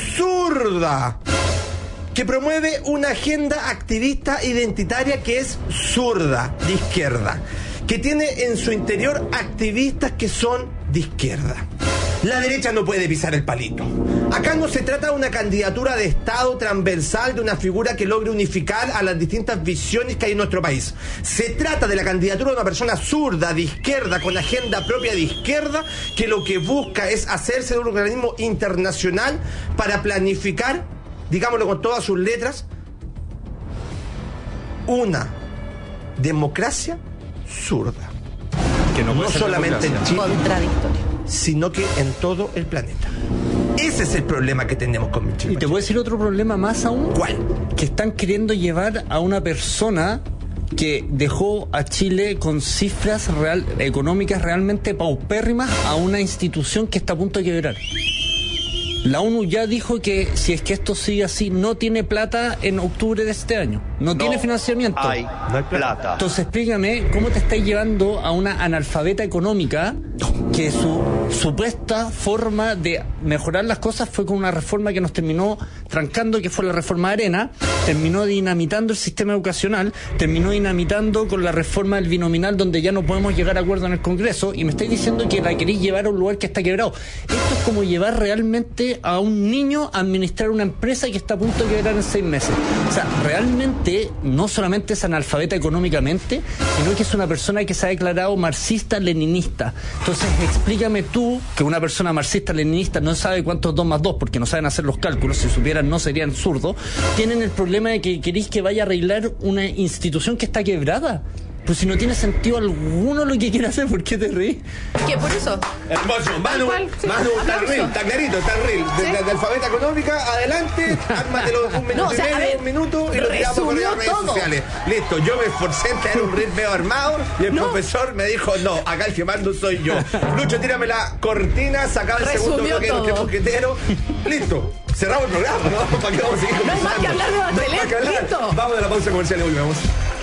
zurda. Que promueve una agenda activista identitaria que es zurda, de izquierda, que tiene en su interior activistas que son de izquierda. La derecha no puede pisar el palito. Acá no se trata de una candidatura de Estado transversal, de una figura que logre unificar a las distintas visiones que hay en nuestro país. Se trata de la candidatura de una persona zurda, de izquierda, con agenda propia de izquierda, que lo que busca es hacerse de un organismo internacional para planificar, digámoslo con todas sus letras, una democracia zurda. Que no solamente en Chile, contradictorio, sino que en todo el planeta. Ese es el problema que tenemos con Michelle. Y te voy a decir otro problema más aún. ¿Cuál? Que están queriendo llevar a una persona que dejó a Chile con cifras económicas realmente paupérrimas a una institución que está a punto de quebrar. La ONU ya dijo que si es que esto sigue así, no tiene plata en octubre de este año. No tiene financiamiento. No hay plata. Entonces explícame cómo te estáis llevando a una analfabeta económica que su supuesta forma de mejorar las cosas fue con una reforma que nos terminó trancando, que fue la reforma Arena, terminó dinamitando el sistema educacional, terminó dinamitando con la reforma del binominal, donde ya no podemos llegar a acuerdo en el Congreso, y me estáis diciendo que la queréis llevar a un lugar que está quebrado. Esto es como llevar realmente a un niño a administrar una empresa que está a punto de quebrar en 6 meses. O sea, realmente no solamente es analfabeta económicamente, sino que es una persona que se ha declarado marxista-leninista. Entonces, explícame tú que una persona marxista-leninista no sabe cuánto es 2 más 2, porque no saben hacer los cálculos, si supieran no serían zurdos, tienen el problema de que queréis que vaya a arreglar una institución que está quebrada. Pues si no tiene sentido alguno lo que quiere hacer, ¿por qué te reís? ¿Qué? Por eso. Hermoso, Manu, Sí. está real, está clarito, está real. De alfabeta económica, adelante, ármatelo un minuto y medio, un minuto, y lo tiramos por las redes sociales. Listo, yo me esforcé en tener un reel medio armado, y el profesor me dijo, no, acá el que mando soy yo. Lucho, tírame la cortina, sacaba el segundo bloque de los tres mosqueteros. Listo. Cerramos el programa, ¿no? ¿Para qué vamos a seguir conversando? No hay más que hablar de Bachelet, listo. Vamos de la pausa comercial y volvemos.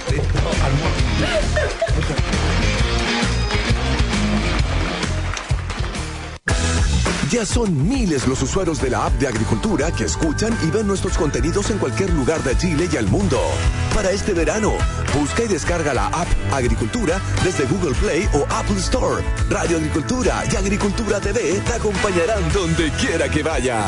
Ya son miles los usuarios de la app de Agricultura que escuchan y ven nuestros contenidos en cualquier lugar de Chile y al mundo. Para este verano, busca y descarga la app Agricultura desde Google Play o Apple Store. Radio Agricultura y Agricultura TV te acompañarán donde quiera que vayas.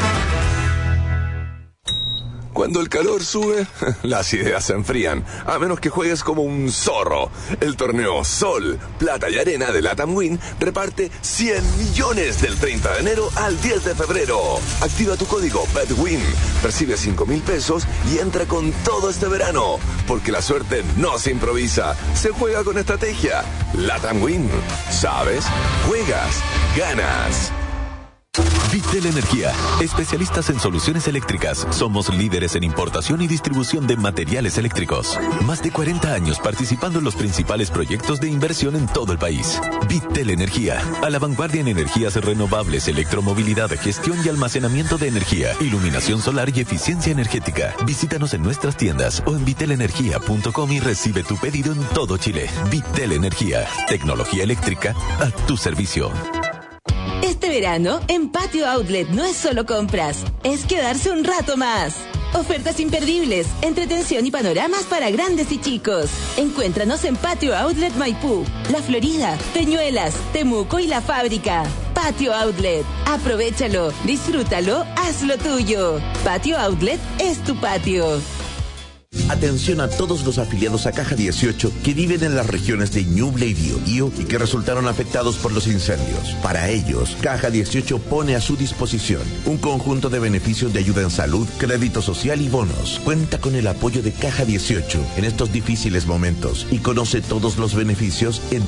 Cuando el calor sube, las ideas se enfrían, a menos que juegues como un zorro. El torneo Sol, Plata y Arena de LATAM Win reparte 100 millones del 30 de enero al 10 de febrero. Activa tu código BETWIN, percibe 5,000 pesos y entra con todo este verano. Porque la suerte no se improvisa, se juega con estrategia. LATAM Win. ¿Sabes? Juegas, ganas. Vitel Energía, especialistas en soluciones eléctricas. Somos líderes en importación y distribución de materiales eléctricos. Más de 40 años participando en los principales proyectos de inversión en todo el país. Vitel Energía, a la vanguardia en energías renovables, electromovilidad, gestión y almacenamiento de energía, iluminación solar y eficiencia energética. Visítanos en nuestras tiendas o en vitelenergia.com y recibe tu pedido en todo Chile. Vitel Energía, tecnología eléctrica a tu servicio. Este verano, en Patio Outlet no es solo compras, es quedarse un rato más. Ofertas imperdibles, entretención y panoramas para grandes y chicos. Encuéntranos en Patio Outlet Maipú, La Florida, Peñuelas, Temuco y La Fábrica. Patio Outlet, aprovéchalo, disfrútalo, hazlo tuyo. Patio Outlet es tu patio. Atención a todos los afiliados a Caja 18 que viven en las regiones de Ñuble y Biobío y que resultaron afectados por los incendios. Para ellos, Caja 18 pone a su disposición un conjunto de beneficios de ayuda en salud, crédito social y bonos. Cuenta con el apoyo de Caja 18 en estos difíciles momentos y conoce todos los beneficios en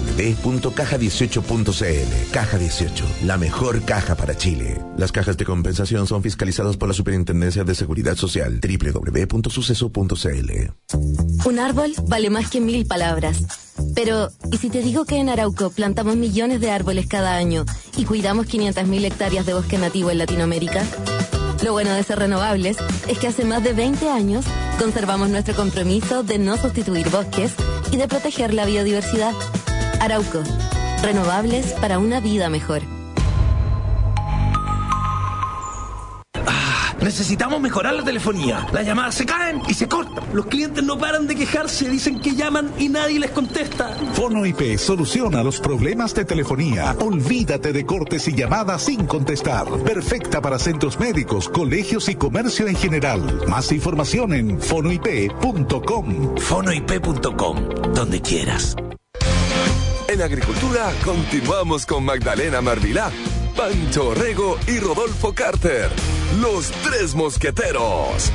www.caja18.cl. Caja 18, la mejor caja para Chile. Las cajas de compensación son fiscalizadas por la Superintendencia de Seguridad Social. www.suceso.cl. Un árbol vale más que 1000 palabras. Pero, ¿y si te digo que en Arauco plantamos millones de árboles cada año y cuidamos 500.000 hectáreas de bosque nativo en Latinoamérica? Lo bueno de ser renovables es que hace más de 20 años conservamos nuestro compromiso de no sustituir bosques y de proteger la biodiversidad. Arauco, renovables para una vida mejor. Necesitamos mejorar la telefonía. Las llamadas se caen y se cortan. Los clientes no paran de quejarse, dicen que llaman y nadie les contesta. Fono IP soluciona los problemas de telefonía. Olvídate de cortes y llamadas sin contestar. Perfecta para centros médicos, colegios y comercio en general. Más información en fonoip.com. Fonoip.com, donde quieras. En Agricultura continuamos con Magdalena Marvilá, Pancho Orrego y Rodolfo Carter. Los Tres Mosqueteros.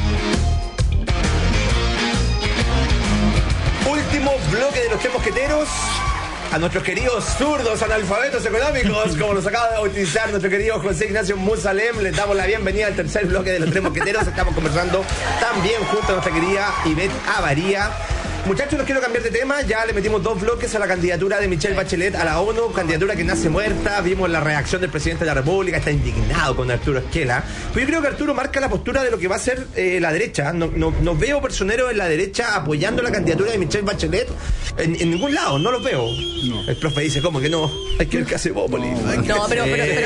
Último bloque de Los Tres Mosqueteros. A nuestros queridos zurdos analfabetos económicos, como los acaba de bautizar nuestro querido José Ignacio Musalem, les damos la bienvenida al tercer bloque de Los Tres Mosqueteros. Estamos conversando también junto a nuestra querida Ivette Avaría. Muchachos, no quiero cambiar de tema. Ya le metimos 2 bloques a la candidatura de Michelle Bachelet a la ONU, candidatura que nace muerta. Vimos la reacción del presidente de la República, está indignado con Arturo Esquela. Pero yo creo que Arturo marca la postura de lo que va a ser la derecha. No veo personeros en la derecha apoyando la candidatura de Michelle Bachelet en ningún lado, no los veo. No. El profe dice, ¿cómo que no? Hay que ver qué hace Bópoli. No, pero hay que decir.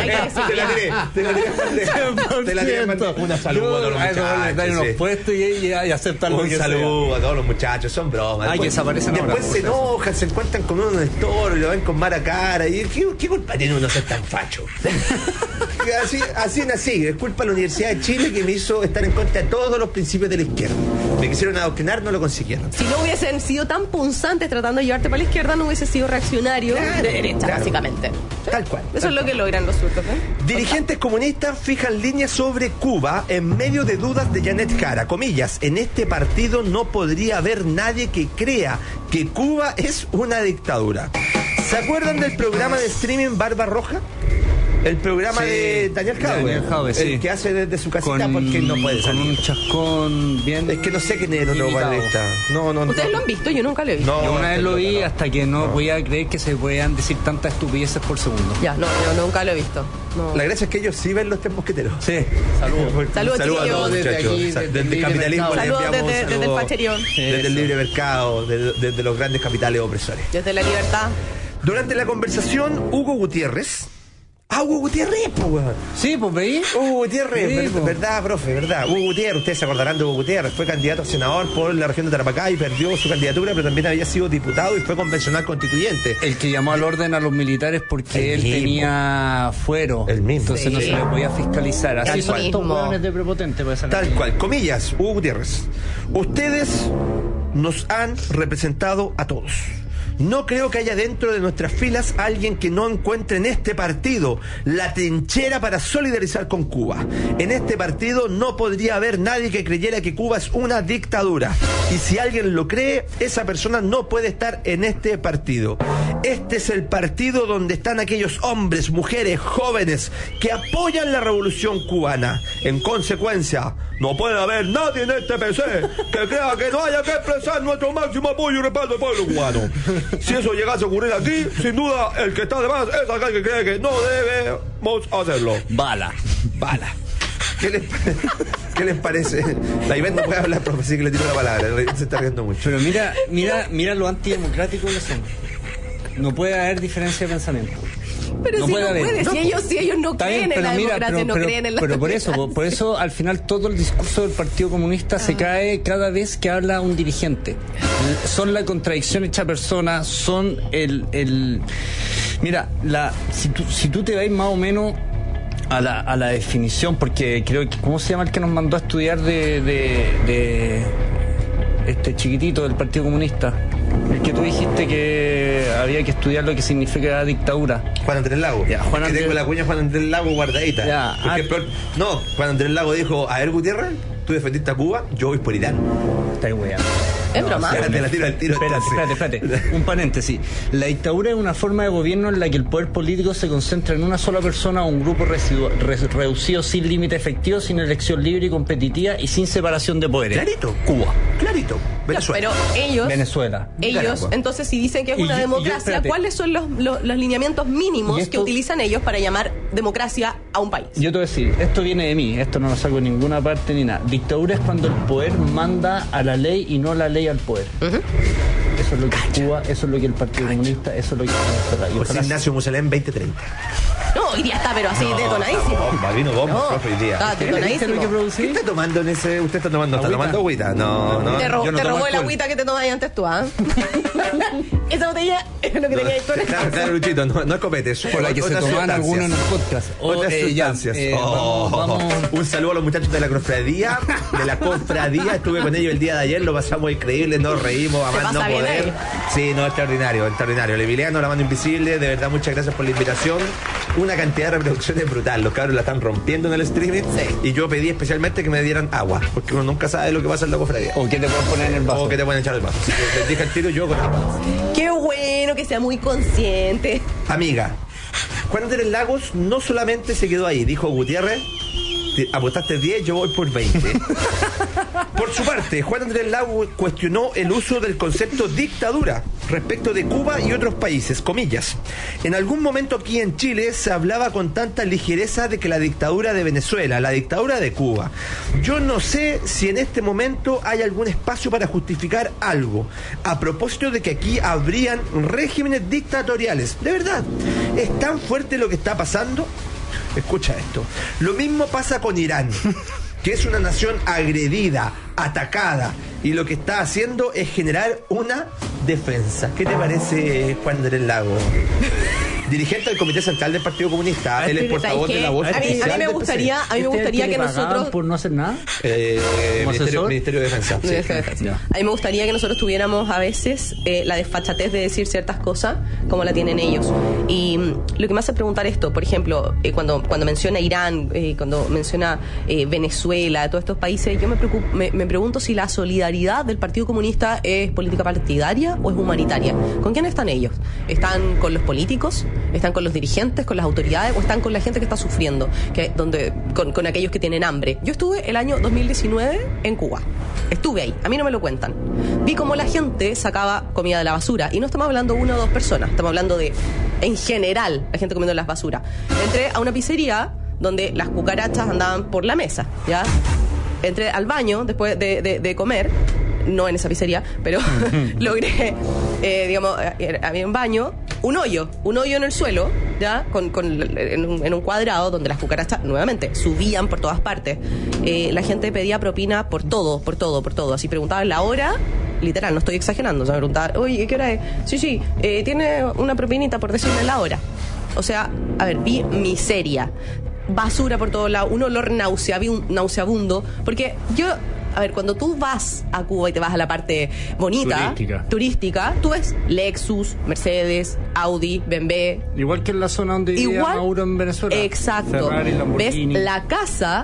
Te la tiré. Una salud a todos los muchachos. Dar unos puestos y aceptar lo que sea. Un saludo a todos los muchachos. Son bromas. Ay, que desaparecen ahora. Después se enojan, se encuentran con uno en el toro y lo ven con mala cara. Y ¿qué culpa tiene uno ser tan facho? así nací. Es culpa de la Universidad de Chile que me hizo estar en contra de todos los principios de la izquierda. Me quisieron adoctrinar, no lo consiguieron. Si no hubiesen sido tan punzantes tratando de llevarte para la izquierda, no hubiese sido reaccionario de derecha, básicamente. Tal cual. Eso es lo que logran los surcos, Dirigentes comunistas fijan líneas sobre Cuba en medio de dudas de Janet Jara. Comillas, en este partido no podría haber nadie que crea que Cuba es una dictadura. ¿Se acuerdan del programa de streaming Barba Roja? El programa de Daniel Jadwe, el que hace desde su casita porque no puede salir. Con un chascón bien. Es que no sé quién es el otro panelista. ¿Ustedes lo han visto? Yo nunca lo he visto. Yo una vez lo vi hasta que no podía creer que se puedan decir tantas estupideces por segundo. Ya, yo nunca lo he visto. No. La gracia es que ellos sí ven Los Tres Mosqueteros. Sí. Saludos a todos, muchachos. Desde el capitalismo le enviamos desde el Pacherio. Desde el libre mercado, desde los grandes capitales opresores. Desde la libertad. Durante la conversación, Hugo Gutiérrez. Hugo Gutiérrez, pues, weón. Sí, pues veí. Hugo Gutiérrez, sí, verdad, profe, verdad. Hugo Gutiérrez, ustedes se acordarán de Hugo Gutiérrez, fue candidato a senador por la región de Tarapacá y perdió su candidatura, pero también había sido diputado y fue convencional constituyente. El que llamó al orden a los militares porque él tenía fuero. El mismo. Entonces no se le podía fiscalizar. Así son estos hueones de prepotente. Tal cual, comillas, Hugo Gutiérrez. Ustedes nos han representado a todos. No creo que haya dentro de nuestras filas alguien que no encuentre en este partido la trinchera para solidarizar con Cuba. En este partido no podría haber nadie que creyera que Cuba es una dictadura. Y si alguien lo cree, esa persona no puede estar en este partido. Este es el partido donde están aquellos hombres, mujeres, jóvenes que apoyan la revolución cubana. En consecuencia, no puede haber nadie en este PC que crea que no haya que expresar nuestro máximo apoyo y respaldo al pueblo cubano. Si eso llegase a ocurrir aquí, sin duda, el que está de más es aquel que cree que no debemos hacerlo. Bala. ¿Qué les parece? La Ivette no puede hablar, profe, así que le tiro la palabra. Se está riendo mucho. Pero mira lo antidemocrático que son. No puede haber diferencia de pensamiento. Pero no si puede no haber. Puede, no, si ellos no creen en la democracia, no creen en la democracia. Pero por eso al final todo el discurso del Partido Comunista se cae cada vez que habla un dirigente. Son la contradicción hecha persona, son mira, si tú te vas más o menos a la definición, porque creo que, ¿cómo se llama el que nos mandó a estudiar de este chiquitito del Partido Comunista? El que tú dijiste que había que estudiar lo que significa la dictadura. Juan Andrés Lago. Ya, tengo la cuña Juan Andrés Lago guardadita. Ya, no, Juan Andrés Lago dijo, a ver, Gutiérrez, tú defendiste a Cuba, yo voy por Irán. Está weando. Es broma. Te la tiro al tiro. Espérate. Un paréntesis. La dictadura es una forma de gobierno en la que el poder político se concentra en una sola persona o un grupo reducido sin límite efectivo, sin elección libre y competitiva y sin separación de poderes. Clarito. Cuba. Clarito. Venezuela. Pero Venezuela. Ellos, entonces, si dicen que es una democracia, ¿cuáles son los lineamientos mínimos que utilizan ellos para llamar democracia a un país? Yo te voy a decir, esto viene de mí, esto no lo saco en ninguna parte ni nada. Dictadura es cuando el poder manda a la ley y no la ley al poder. Eso eso es lo que es Cuba, eso es lo que el Partido Comunista, eso es lo que es José Ignacio Musalén 2030. No, hoy día está, pero así, detonadísimo. Vino bomba, profe, hoy día. Está detonadísimo. ¿Qué está tomando en ese? ¿Usted está tomando agüita? No. Te robó el agüita que te tomabas antes tú, ¿ah? Esa botella es lo que tenía ahí con Claro, Luchito, no es copete, es por la que se toman algunos en el podcast. Otras sustancias. Vamos. Un saludo a los muchachos de la cofradía. Estuve con ellos el día de ayer, lo pasamos increíble, nos reímos a más no poder. Sí, no, extraordinario. El Emiliano, la mano invisible, de verdad, muchas gracias por la invitación. Una cantidad de reproducciones brutal. Los cabros la están rompiendo en el streaming. Sí. Y yo pedí especialmente que me dieran agua, porque uno nunca sabe lo que pasa en la cofradía. O que te pueden poner en el vaso. O que te pueden echar el vaso. Así que les dije al tiro yo con agua. Qué bueno que sea muy consciente. Amiga, Juan Andrés Lagos no solamente se quedó ahí, dijo Gutiérrez, apostaste 10, yo voy por 20. Por su parte, Juan Andrés Lagos cuestionó el uso del concepto dictadura respecto de Cuba y otros países, comillas. En algún momento aquí en Chile se hablaba con tanta ligereza de que la dictadura de Venezuela, la dictadura de Cuba. Yo no sé si en este momento hay algún espacio para justificar algo, a propósito de que aquí habrían regímenes dictatoriales. De verdad, ¿es tan fuerte lo que está pasando? Escucha esto. Lo mismo pasa con Irán, que es una nación agredida, atacada, y lo que está haciendo es generar una defensa. ¿Qué te parece, Juan Andrés Lagos? Dirigente del Comité Central del Partido Comunista, él es portavoz de la voz oficial. A mí me gustaría que nosotros por no hacer nada. Ministerio de Defensa. Sí. A mí me gustaría que nosotros tuviéramos a veces la desfachatez de decir ciertas cosas como la tienen ellos. Y lo que me hace preguntar esto, por ejemplo, cuando menciona Irán, cuando menciona Venezuela, todos estos países, yo me pregunto si la solidaridad del Partido Comunista es política partidaria o es humanitaria. ¿Con quién están ellos? ¿Están con los políticos? ¿Están con los dirigentes, con las autoridades o están con la gente que está sufriendo, con aquellos que tienen hambre? Yo estuve el año 2019 en Cuba. Estuve ahí, a mí no me lo cuentan. Vi cómo la gente sacaba comida de la basura. Y no estamos hablando de una o dos personas, estamos hablando de, en general, la gente comiendo las basuras. Entré a una pizzería donde las cucarachas andaban por la mesa, ¿ya? Entré al baño después de comer, no en esa pizzería, pero logré, había un baño, un hoyo en el suelo, ¿ya? En un cuadrado donde las cucarachas, nuevamente, subían por todas partes. La gente pedía propina por todo. Así preguntaban la hora, literal, no estoy exagerando. O sea, me preguntaban, oye, ¿qué hora es? Sí, tiene una propinita por decirle la hora. O sea, a ver, vi miseria. Basura por todos lados, un olor nauseabundo, porque cuando tú vas a Cuba y te vas a la parte bonita, turística, tú ves Lexus, Mercedes, Audi, BMW. Igual que en la zona donde vivía Mauro en Venezuela. Exacto. Ferrari, ves la casa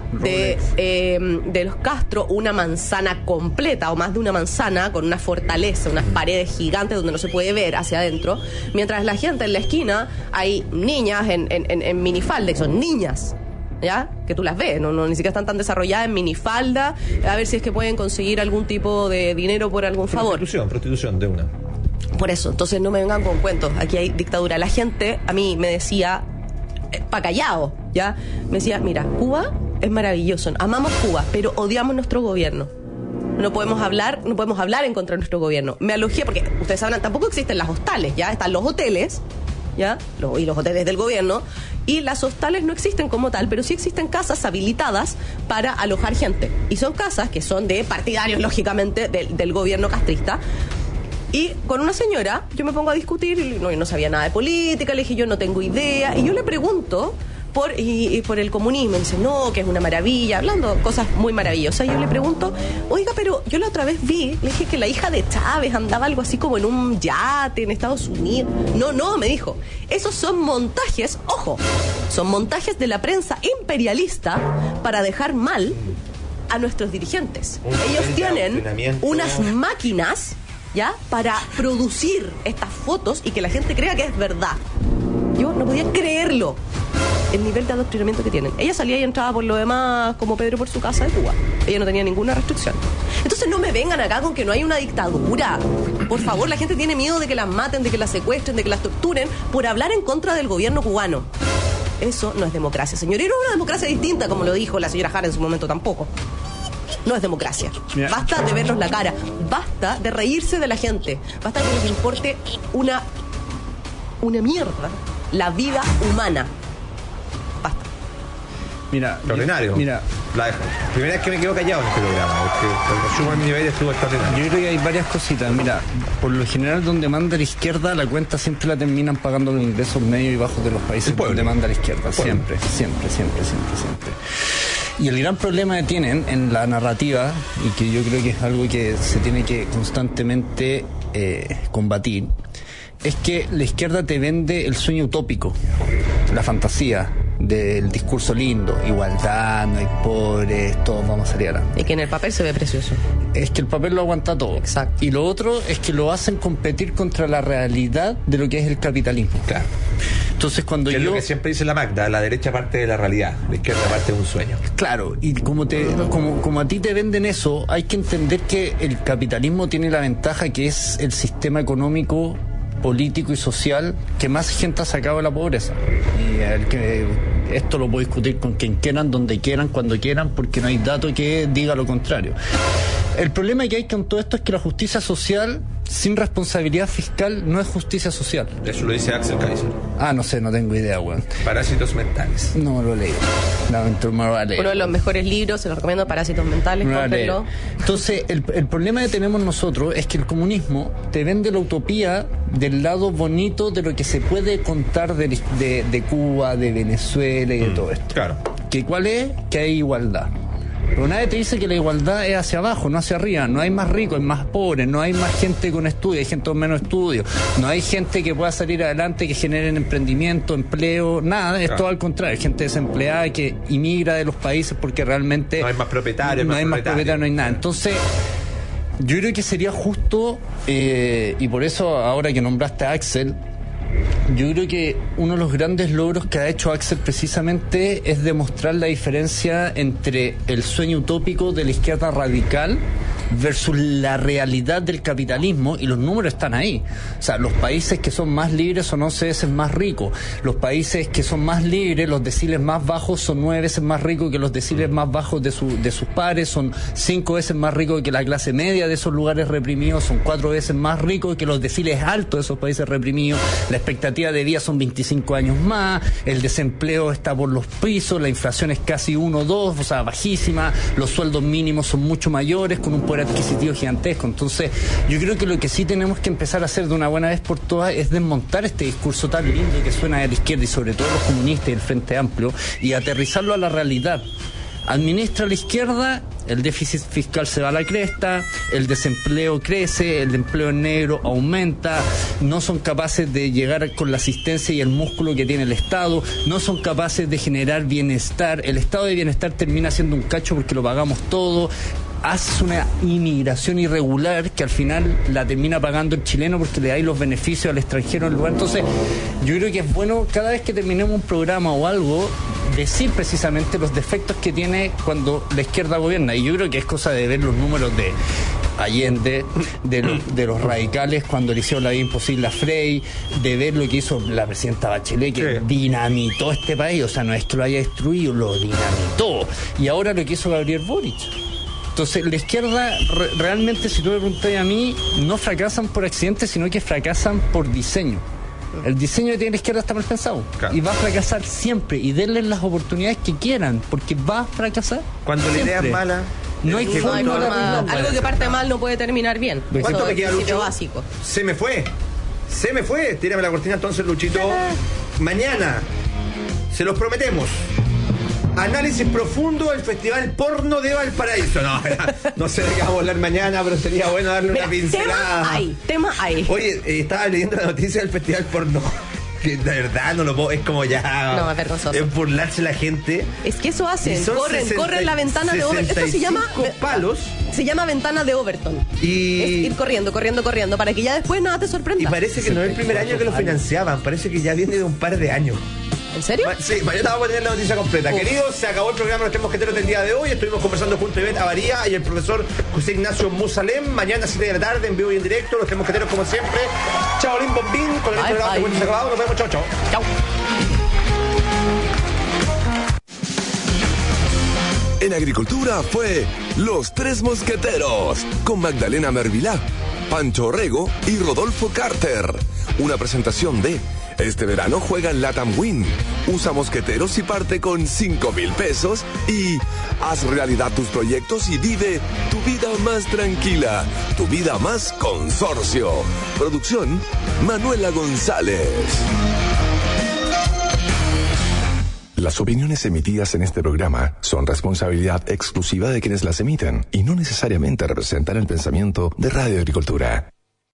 de los Castro, una manzana completa, o más de una manzana, con una fortaleza, unas paredes gigantes donde no se puede ver hacia adentro, mientras la gente en la esquina, hay niñas en minifalda, que son niñas, ¿ya? Que tú las ves, no ni siquiera están tan desarrolladas en minifalda, a ver si es que pueden conseguir algún tipo de dinero por algún favor. Prostitución de una. Por eso, entonces no me vengan con cuentos, aquí hay dictadura. La gente a mí me decía, pa' callado, ¿ya? Me decía, mira, Cuba es maravilloso, amamos Cuba, pero odiamos nuestro gobierno. No podemos hablar en contra de nuestro gobierno. Me alojé, porque ustedes saben, tampoco existen las hostales, ¿ya? Están los hoteles, ¿ya? Y los hoteles del gobierno. Y las hostales no existen como tal, pero sí existen casas habilitadas para alojar gente. Y son casas que son de partidarios, lógicamente, del gobierno castrista. Y con una señora, yo me pongo a discutir, y no sabía nada de política, le dije, yo no tengo idea. Y yo le pregunto por el comunismo. Y dice, no, que es una maravilla, hablando cosas muy maravillosas. Y yo le pregunto, oiga, pero yo la otra vez vi, le dije que la hija de Chávez andaba algo así como en un yate en Estados Unidos. No, me dijo, esos son montajes, ojo, son montajes de la prensa imperialista para dejar mal a nuestros dirigentes. Ellos tienen unas máquinas, ¿ya?, para producir estas fotos y que la gente crea que es verdad. Yo no podía creerlo, el nivel de adoctrinamiento que tienen. Ella salía y entraba por lo demás como Pedro por su casa de Cuba. Ella no tenía ninguna restricción. Entonces no me vengan acá con que no hay una dictadura. Por favor, la gente tiene miedo de que las maten, de que las secuestren, de que las torturen por hablar en contra del gobierno cubano. Eso no es democracia, señor. Y no es una democracia distinta, como lo dijo la señora Jara en su momento tampoco. no es democracia. Mira. Basta de vernos la cara, basta de reírse de la gente, basta que les importe una mierda la vida humana. Basta. Mira, Extraordinario. Mira, La primera vez que me quedo callado en este programa, porque el resumen de mi nivel estuvo extraordinario. yo creo que hay varias cositas. Mira, por lo general donde manda la izquierda, la cuenta siempre la terminan pagando los ingresos medios y bajos de los países donde manda la izquierda. Siempre. Y el gran problema que tienen en la narrativa, y que yo creo que es algo que se tiene que constantemente combatir, es que la izquierda te vende el sueño utópico, la fantasía del discurso lindo, igualdad, no hay pobres, todos vamos a salir adelante. Y que en el papel se ve precioso. Es que el papel lo aguanta todo. Exacto. Y lo otro es que lo hacen competir contra la realidad de lo que es el capitalismo. Claro. Entonces cuando Que es lo que siempre dice la Magda, la derecha parte de la realidad, la izquierda parte de un sueño. Claro, y como a ti te venden eso, hay que entender que el capitalismo tiene la ventaja que es el sistema económico, político y social que más gente ha sacado de la pobreza. Y esto lo puedo discutir con quien quieran, donde quieran, cuando quieran, porque no hay dato que diga lo contrario. El problema que hay con todo esto es que la justicia social sin responsabilidad fiscal no es justicia social. Eso lo dice Axel Kaiser. No sé, no tengo idea, weón. Parásitos mentales. No lo he leído. No me lo voy a leer. Uno de los mejores libros, se lo recomiendo, Parásitos Mentales, cómprenlo. Entonces, el problema que tenemos nosotros es que el comunismo te vende la utopía del lado bonito de lo que se puede contar de Cuba, de Venezuela y de todo esto. Claro. ¿Cuál es? Que hay igualdad. Pero nadie te dice que la igualdad es hacia abajo, no hacia arriba. No hay más ricos, hay más pobres, no hay más gente con estudio, hay gente con menos estudio. No hay gente que pueda salir adelante, que generen emprendimiento, empleo, nada. Es todo al contrario. Hay gente desempleada que inmigra de los países porque realmente no hay más propietarios, no hay nada. Entonces, yo creo que sería justo, y por eso ahora que nombraste a Axel, yo creo que uno de los grandes logros que ha hecho Axel precisamente es demostrar la diferencia entre el sueño utópico de la izquierda radical versus la realidad del capitalismo, y los números están ahí. O sea, los países que son más libres son 11 veces más ricos. Los países que son más libres, los deciles más bajos son 9 veces más ricos que los deciles más bajos de sus pares, son 5 veces más ricos que la clase media de esos lugares reprimidos, son 4 veces más ricos que los deciles altos de esos países reprimidos. La expectativa de vida son 25 años más, el desempleo está por los pisos, la inflación es casi 1 o 2, o sea, bajísima, los sueldos mínimos son mucho mayores, con un poder adquisitivo gigantesco. Entonces, yo creo que lo que sí tenemos que empezar a hacer de una buena vez por todas es desmontar este discurso tan lindo que suena de la izquierda y sobre todo los comunistas y el Frente Amplio, y aterrizarlo a la realidad. Administra la izquierda, el déficit fiscal se va a la cresta, el desempleo crece, el empleo en negro aumenta, no son capaces de llegar con la asistencia y el músculo que tiene el Estado, no son capaces de generar bienestar, el estado de bienestar termina siendo un cacho porque lo pagamos todo. Haces una inmigración irregular que al final la termina pagando el chileno porque le dais los beneficios al extranjero en el lugar. Entonces, yo creo que es bueno cada vez que terminemos un programa o algo, decir precisamente los defectos que tiene cuando la izquierda gobierna. Y yo creo que es cosa de ver los números de Allende, de los radicales cuando le hicieron la vida imposible a Frei, de ver lo que hizo la presidenta Bachelet, que dinamitó este país. O sea, no es que lo haya destruido, lo dinamitó. Y ahora lo que hizo Gabriel Boric. Entonces, la izquierda, realmente, si tú me preguntas a mí, no fracasan por accidente, sino que fracasan por diseño. El diseño que tiene la izquierda está mal pensado. Claro. Y va a fracasar siempre. Y denle las oportunidades que quieran, porque va a fracasar. Cuando siempre. La idea es mala, no hay forma. Algo que parte mal no puede terminar bien. ¿Cuánto me queda, Lucho? Básico. Se me fue. Tírame la cortina entonces, Luchito. Mañana, se los prometemos, análisis profundo del Festival Porno de Valparaíso. No sé de qué vamos a hablar mañana, pero sería bueno darle una pincelada. Tema hay. Oye, estaba leyendo la noticia del Festival Porno. Que de verdad no lo puedo, es como ya. No, es vergonzoso. Es burlarse la gente. Es que eso hacen. Corren la ventana de Overton. Esto se llama. Palos. Se llama ventana de Overton. Y es ir corriendo, para que ya después nada te sorprenda. Y parece que no es el primer año que lo financiaban, parece que ya viene de un par de años. ¿En serio? Sí, mañana vamos a tener la noticia completa. Queridos, se acabó el programa de Los Tres Mosqueteros del día de hoy. Estuvimos conversando junto a Ivette Avaría y el profesor José Ignacio Musalem. Mañana 7 de la tarde, en vivo y en directo. Los Tres Mosqueteros, como siempre. Chao, Lim Bombín. Con el programa de Cuentos Acabados. Nos vemos. Chao. Chao. En agricultura fue Los Tres Mosqueteros, con Magdalena Mervilá, Pancho Orrego y Rodolfo Carter. Una presentación de este verano juega en Latam Win. Usa mosqueteros y parte con 5,000 pesos y haz realidad tus proyectos y vive tu vida más tranquila, tu vida más consorcio. Producción, Manuela González. Las opiniones emitidas en este programa son responsabilidad exclusiva de quienes las emiten y no necesariamente representan el pensamiento de Radio Agricultura.